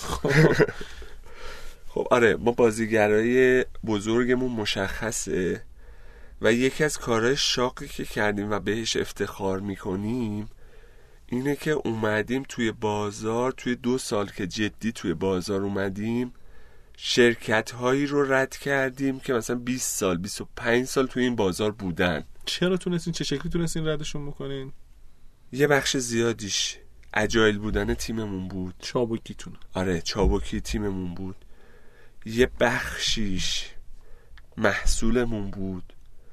S4: خب آره ما بازیگرای بزرگمون مشخصه و یکی از کارهای شاقی که کردیم و بهش افتخار میکنیم اینه که اومدیم توی بازار، توی دو سال که جدی توی بازار اومدیم شرکت هایی رو رد کردیم که مثلا بیست سال بیست و پنج سال توی این بازار بودن.
S1: چرا تونستین؟ چه شکلی تونستین ردشون بکنین؟
S4: یه بخش زیادیش اجایل بودن تیممون بود.
S1: چابکیتون؟ آره
S4: چابکی تیممون بود. یه بخشیش محصولمون بود.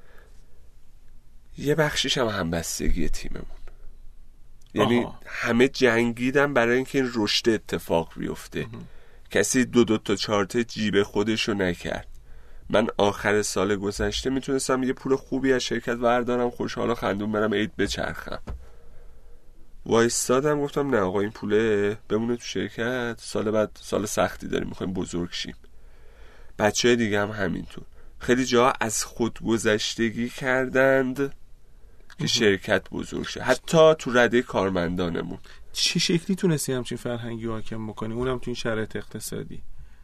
S4: یه بخشیش هم همبستگی تیممون. یعنی آها. همه جنگیدن برای اینکه این رشد اتفاق بیفته. اه. کسی دو دو تا چهار تا جیب خودشو نکرد. من آخر سال گذشته میتونستم یه پول خوبی از شرکت بردارم، خوشحال و خندون برم عید بچرخم. وایستادم گفتم نه آقا این پوله بمونه تو شرکت، سال بعد سال سختی داریم میخوایم بزرگ شیم. بچه‌های دیگه هم همینطور. خیلی جا از خودگذشتگی کردند که شرکت بزرگ شه، حتی تو رده کارمندانمون.
S1: چه شکلی تونستی همچین فرهنگی حاکم بکنی، اونم تو این شرایط اقتصادی؟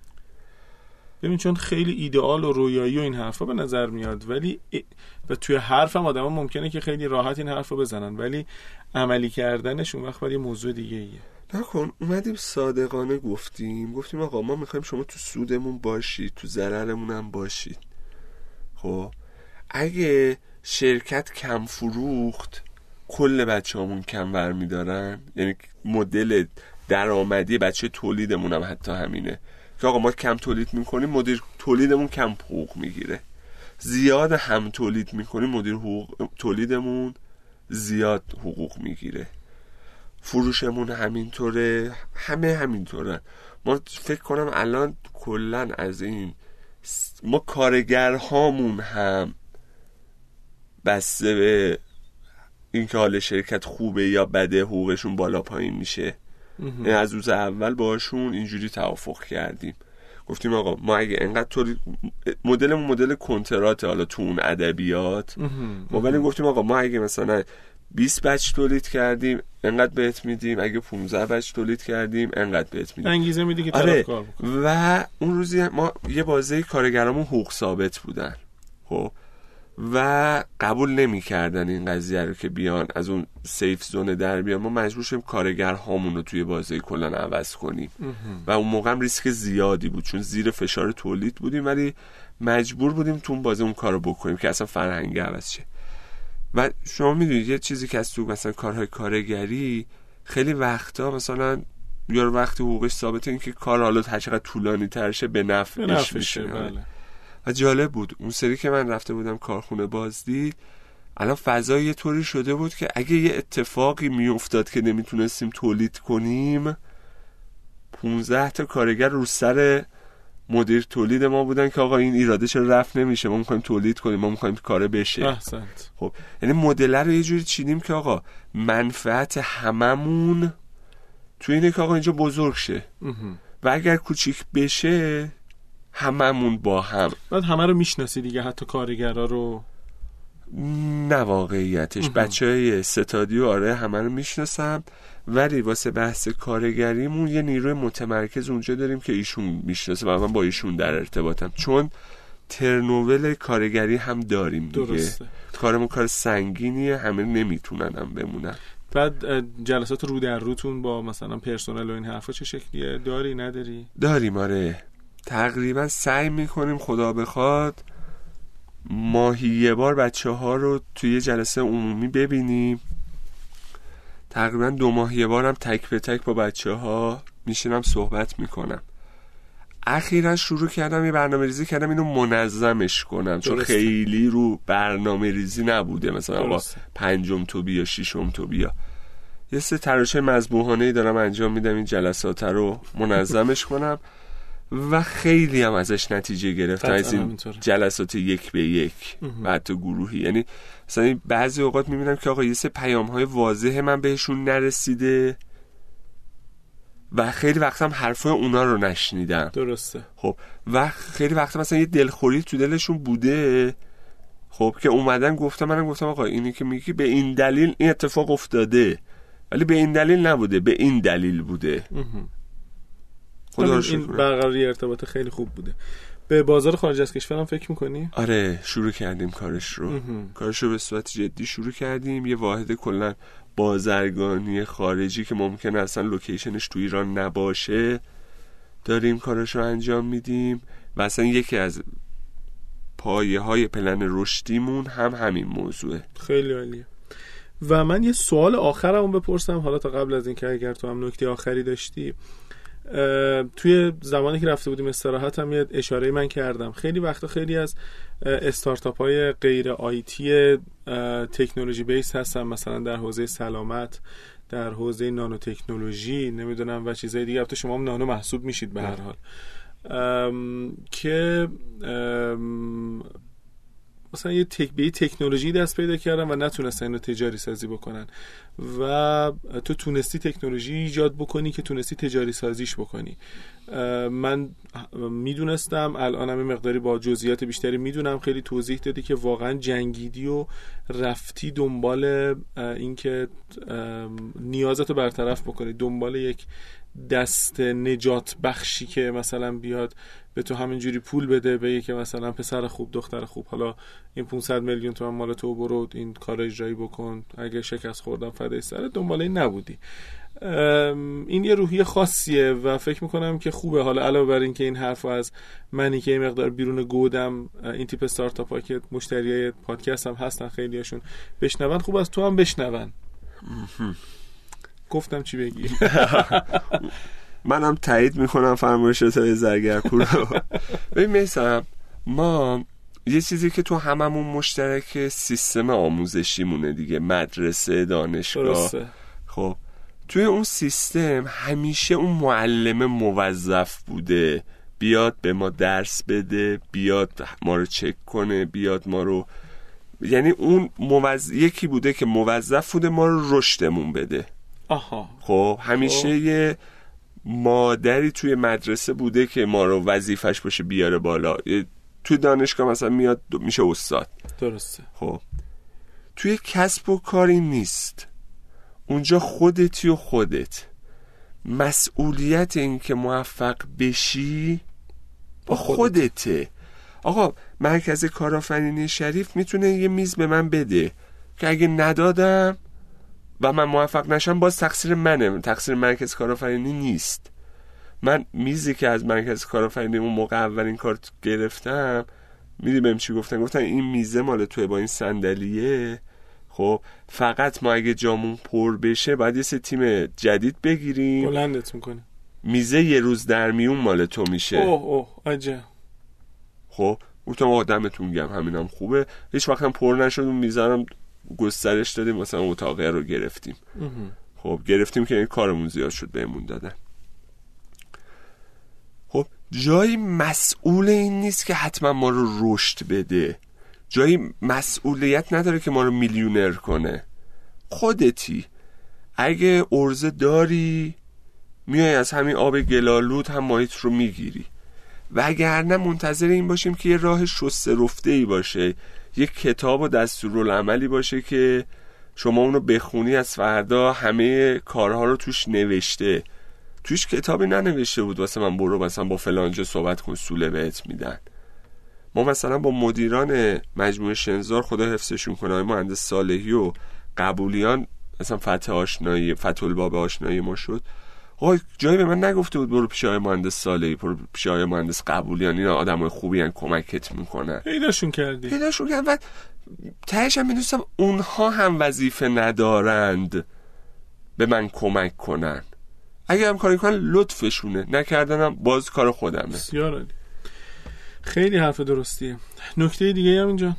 S1: ببین چون خیلی ایدئال و رویایی و این حرفا به نظر میاد، ولی و توی حرفم آدما ممکنه که خیلی راحت این حرفو بزنن، ولی عملی کردنش اون وقت باید یه موضوع دیگه ایه.
S4: نکن اومدیم صادقانه گفتیم گفتیم آقا ما میخوایم شما تو سودمون باشید، تو ضررمون هم باشید. خب اگه شرکت کم فروخت کل بچه‌هامون کم برمیدارن، یعنی مدل درآمدی بچه تولیدمون هم حتی همینه که آقا ما کم تولید میکنیم مدیر تولیدمون کم حقوق میگیره، زیاد هم تولید میکنیم مدیر حقوق تولیدمون زیاد حقوق میگیره، فروشمون همینطوره، همه همینطوره. ما فکر کنم الان کلن از این ما کارگرهامون هم بسته به اینکه حال شرکت خوبه یا بده حقوقشون بالا پایین میشه. یعنی از روز اول باشون اینجوری توافق کردیم، گفتیم آقا ما اگه انقدر طوری مدلمون مدل کنتراته، حالا تو اون ادبیات ما ولی گفتیم آقا ما اگه مثلا بیست بچ تولید کردیم انقدر بهت میدیم، اگه پانزده بچ تولید کردیم انقدر بهت میدیم،
S1: انگیزه میدی که
S4: آره.
S1: طرف کار بکنه.
S4: و اون روزی ما یه بازه کارگرامون حقوق ثابت بودن خب و قبول نمی کردن این قضیه رو که بیان از اون سیف زون در بیان. ما مجبور شدیم کارگرهامون رو توی بازه کلان عوض کنیم و اون موقع هم ریسک زیادی بود چون زیر فشار تولید بودیم، ولی مجبور بودیم تو اون بازه اون کارو بکنیم که اصلا فرهنگ عوض شه. و شما میدونید یه چیزی که از تو مثلا کارهای کارگری خیلی وقتا مثلا یا وقتی حقوقش ثابته، این که کار حالا هر چقدر طولانی تر شه به نفعش میشه.
S1: بله.
S4: و جالب بود اون سری که من رفته بودم کارخونه بازدید، الان فضا یه طوری شده بود که اگه یه اتفاقی میافتاد که نمیتونستیم تولید کنیم، پونزده تا کارگر رو سر مدیر تولید ما بودن که آقا این ایراده چرا رفت نمیشه، ما میخوایم تولید کنیم، ما میخوایم کاره بشه.
S1: احسنت.
S4: خب یعنی مدل رو یه جوری چیدیم که آقا منفعت هممون تو اینه که آقا اینجا بزرگ شه و اگر کوچیک بشه هممون با هم.
S1: بعد همه رو میشناسی دیگه، حتی کارگرها رو؟
S4: نه واقعیتش بچه های ستادی و آره همه رو میشناسم، ولی واسه بحث کارگریمون یه نیروی متمرکز اونجا داریم که ایشون میشناسه و من با ایشون در ارتباطم، چون ترنوول کارگری هم داریم دیگه.
S1: درسته.
S4: کارمون کار سنگینیه، همه نمیتونن هم بمونن.
S1: بعد جلسات رو در روتون با مثلا پرسنل و این حرفا چه شکلیه؟ داری نداری؟
S4: داریم آره، تقریبا سعی میکنیم خدا بخواد ماهی یه بار بچه ها رو توی جلسه عمومی ببینیم، تقریبا دو ماه یه بارم تک به تک با بچه ها میشینم صحبت میکنم. اخیراً شروع کردم یه برنامه ریزی کردم اینو منظمش کنم، چون
S1: درسته.
S4: خیلی رو برنامه ریزی نبوده، مثلا آقا پنجم تو بیا ششم تو بیا، یه سه تراشه مذبوحانه‌ای دارم انجام میدم این جلسات رو منظمش کنم و خیلی هم ازش نتیجه گرفتم از این جلسات یک به یک و حتی گروهی. یعنی مثلا بعضی اوقات میبینم که آقا یه سه پیام‌های واضحه من بهشون نرسیده و خیلی وقتا هم حرفای اونا رو نشنیدم.
S1: درسته.
S4: خب و خیلی وقتا مثلا یه دلخوری تو دلشون بوده، خب که اومدن گفتم، منم گفتم آقا اینی که میگی به این دلیل این اتفاق افتاده، ولی به این دلیل نبوده، به این دلیل بوده.
S1: خدا رو شکر. این برقراری ارتباط خیلی خوب بوده. به بازار خارج از کشور هم فکر میکنی؟
S4: آره شروع کردیم کارش رو کارش رو به صورت جدی شروع کردیم. یه واحد کلا بازرگانی خارجی که ممکنه اصلا لوکیشنش تو ایران نباشه داریم کارش رو انجام میدیم و اصلا یکی از پایه های پلن رشدیمون هم همین موضوعه.
S1: خیلی عالیه. و من یه سوال آخرم بپرسم حالا تا قبل از این که اگر تو هم نکته آخری داشتی. توی زمانی که رفته بودیم استراحت هم یه اشاره من کردم، خیلی وقتا خیلی از استارتاپ های غیر آیتی تکنولوژی بیس هستن، مثلا در حوزه سلامت، در حوزه نانو تکنولوژی، نمیدونم و چیزهای دیگه. البته شما هم نانو محسوب میشید به هر حال، ام، که ام، مثلا یه تک به تکنولوژی دست پیدا کردن و نتونستن اینو تجاری سازی بکنن و تو تونستی تکنولوژی ایجاد بکنی که تونستی تجاری سازیش بکنی. من میدونستم، الانم یه مقداری با جزئیات بیشتری میدونم، خیلی توضیح دادی که واقعا جنگیدی و رفتی دنبال این که نیازتو برطرف بکنی، دنبال یک دست نجات بخشی که مثلا بیاد به تو همینجوری پول بده، بگه که مثلا پسر خوب دختر خوب، حالا این پانصد میلیون تومان مال تو، برو این کار اجرایی بکن، اگه شکست خوردم فدای سرت، دنبال این نبودی. این یه روحیه خاصیه و فکر میکنم که خوبه. حالا علاوه بر این که این حرفو از منی که این مقدار بیرون گودم، این تیپ استارتاپ ها که مشتریای پادکست هم هستن خیلیاشون بشنون، خوب از تو هم بشنون. گفتم چی بگی؟
S4: منم تایید میکنم فرمایشات های زرگرپور رو. ببین میثم، ما یه چیزی که تو هممون مشترک سیستم آموزشی مونه دیگه، مدرسه، دانشگاه.
S1: درسته.
S4: خب توی اون سیستم همیشه اون معلم موظف بوده بیاد به ما درس بده، بیاد ما رو چک کنه، بیاد ما رو، یعنی اون موظف یکی بوده که موظف بوده ما رو رشدمون بده.
S1: آها.
S4: خب همیشه خب. یه مادری توی مدرسه بوده که ما رو وظیفش باشه بیاره بالا. توی دانشگاه مثلا میاد میشه استاد.
S1: درسته.
S4: خب توی کسب و کاری نیست، اونجا خودتی و خودت. مسئولیت این که موفق بشی با خودته. آقا مرکز کارآفرینی شریف میتونه یه میز به من بده که اگه ندادم و من موفق نشم باز تقصیر منه، تقصیر مرکز کارآفرینی نیست. من میزی که از مرکز کارآفرینی اون موقع اولین کار گرفتم، میدی بهم چی گفتن؟ گفتن این میزه مال توه با این صندلیه، خب فقط ما اگه جامون پر بشه باید یه سه تیم جدید بگیریم،
S1: بلندت میکنه،
S4: میزه یه روز در میون مال تو میشه.
S1: اوه اوه عجب.
S4: خب گفتم آدمتون گم، همینم خوبه. هیچ وقت هم پر نشد، اون میزه هم گسترش دادیم، مثلا اتاقه رو گرفتیم. خب گرفتیم که این کارمون زیاد شد بهمون دادن. خب جایی مسئول این نیست که حتما ما رو رشد بده، جایی مسئولیت نداره که ما رو میلیونر کنه. خودتی اگه عرضه داری میای از همین آب گلالود هم ماهیت رو میگیری، وگرنه منتظر این باشیم که یه راه شسته رفته ای باشه، یه کتاب و دستورالعملی باشه که شما اونو بخونی از فردا همه کارها رو توش نوشته. توش کتابی ننوشته بود واسه من برو مثلا با فلانجا صحبت کن سوله بهت میدن. ما مثلا با مدیران مجموعه شنزار خدا حفظشون کنه، آقای مهندس صالحی و قبولیان، مثلا فتح آشنایی فتح الباب آشنایی ما شد. آقا جایی به من نگفته بود برو پیش آقای مهندس صالحی، برو پیش آقای مهندس قبولیان، اینا آدمای خوبی ان، کمکت میکنن.
S1: پیداشون کردی
S4: پیداشون کردم و تهش هم میدونستم اونها هم وظیفه ندارند به من کمک کنن. اگه هم کاری کنن لطفشونه، نکردنم باز کار خودمه.
S1: بسیار عالی، خیلی حرف درستیه. نکته دیگه هم اینجا،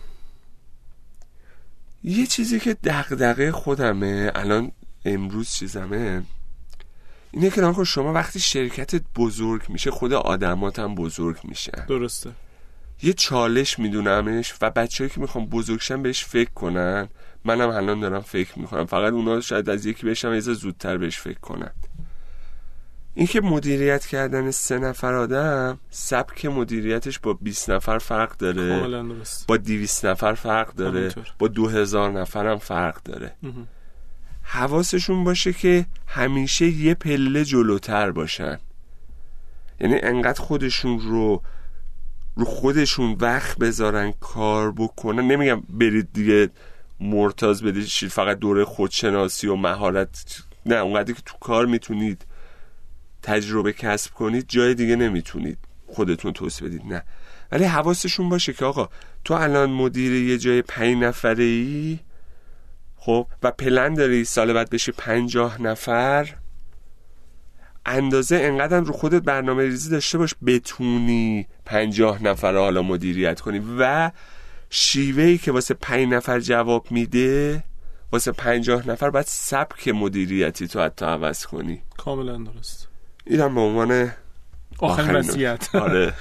S4: یه چیزی که دغدغه خودمه الان امروز چیزمه اینه که ناکن شما وقتی شرکتت بزرگ میشه خود آدمات هم بزرگ میشن.
S1: درسته.
S4: یه چالش میدونمش و بچه‌ای که میخوام بزرگشن بهش فکر کنن، منم الان دارم فکر میکنم، فقط اونا شاید از یکی بشم یه زودتر بهش فکر کنن. این که مدیریت کردن سه نفر آدم، سبک مدیریتش با بیست نفر فرق داره،
S1: کاملا درست.
S4: با دویست نفر فرق داره،
S1: همینطور.
S4: با دو هزار نفر هم فرق داره. حواسشون باشه که همیشه یه پله جلوتر باشن، یعنی انقدر خودشون رو رو خودشون وقت بذارن کار بکنن. نمیگم برید دیگه مرتاض بدید فقط دوره خودشناسی و مهارت، نه، اونقدر که تو کار میتونید تجربه کسب کنید جای دیگه نمیتونید خودتون توسعه بدید، نه، ولی حواسشون باشه که آقا تو الان مدیر یه جای پنج نفره ای، خب، و پلن داری سال بعد بشه پنجاه نفر، اندازه انقدر رو خودت برنامه ریزی داشته باش بتونی پنجاه نفر حالا مدیریت کنی و شیوهی که واسه پنج نفر جواب میده واسه پنجاه نفر باید سبک مدیریتی تو حتی عوض کنی.
S1: کاملا درست.
S4: اینم به عنوان
S1: آخرین وصیت.
S4: آره.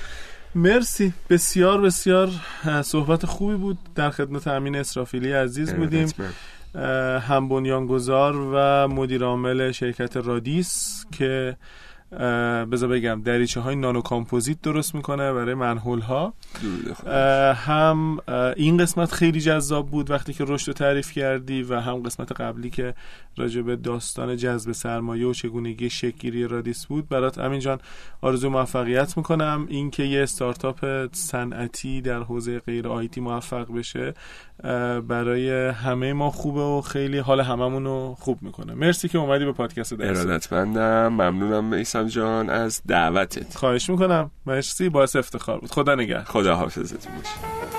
S1: مرسی، بسیار بسیار صحبت خوبی بود. در خدمت امین اسرافیلی عزیز بودیم، هم بنیانگذار و مدیر عامل شرکت رادیس که بذار بگم دریچه های نانو کامپوزیت درست میکنه برای منحول ها. هم این قسمت خیلی جذاب بود وقتی که رشد رو تعریف کردی و هم قسمت قبلی که راجع به داستان جذب سرمایه و چگونگی شکل‌گیری رادیس بود. برات امین جان آرزو موفقیت میکنم. این که یه استارتاپ صنعتی در حوزه غیر آیتی موفق بشه برای همه ما خوبه و خیلی حال هممون رو خوب میکنه. مرسی که اومدی به پادکست ده صبح.
S4: ارادتمندم، ممنونم میثم جان از دعوتت.
S1: خواهش میکنم، مرسی، باعث افتخار بود. خدا نگهدار.
S4: خدا حافظتون باشه.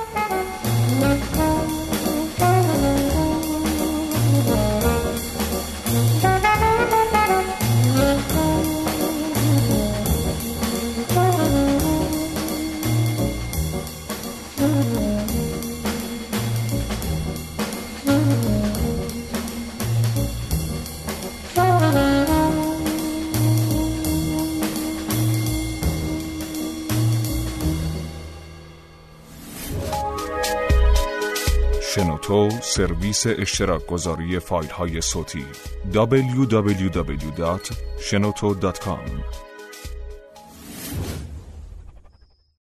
S5: شنوتو سرویس اشتراک گذاری فایل های صوتی دبلیو دبلیو دبلیو دات شنوتو دات کام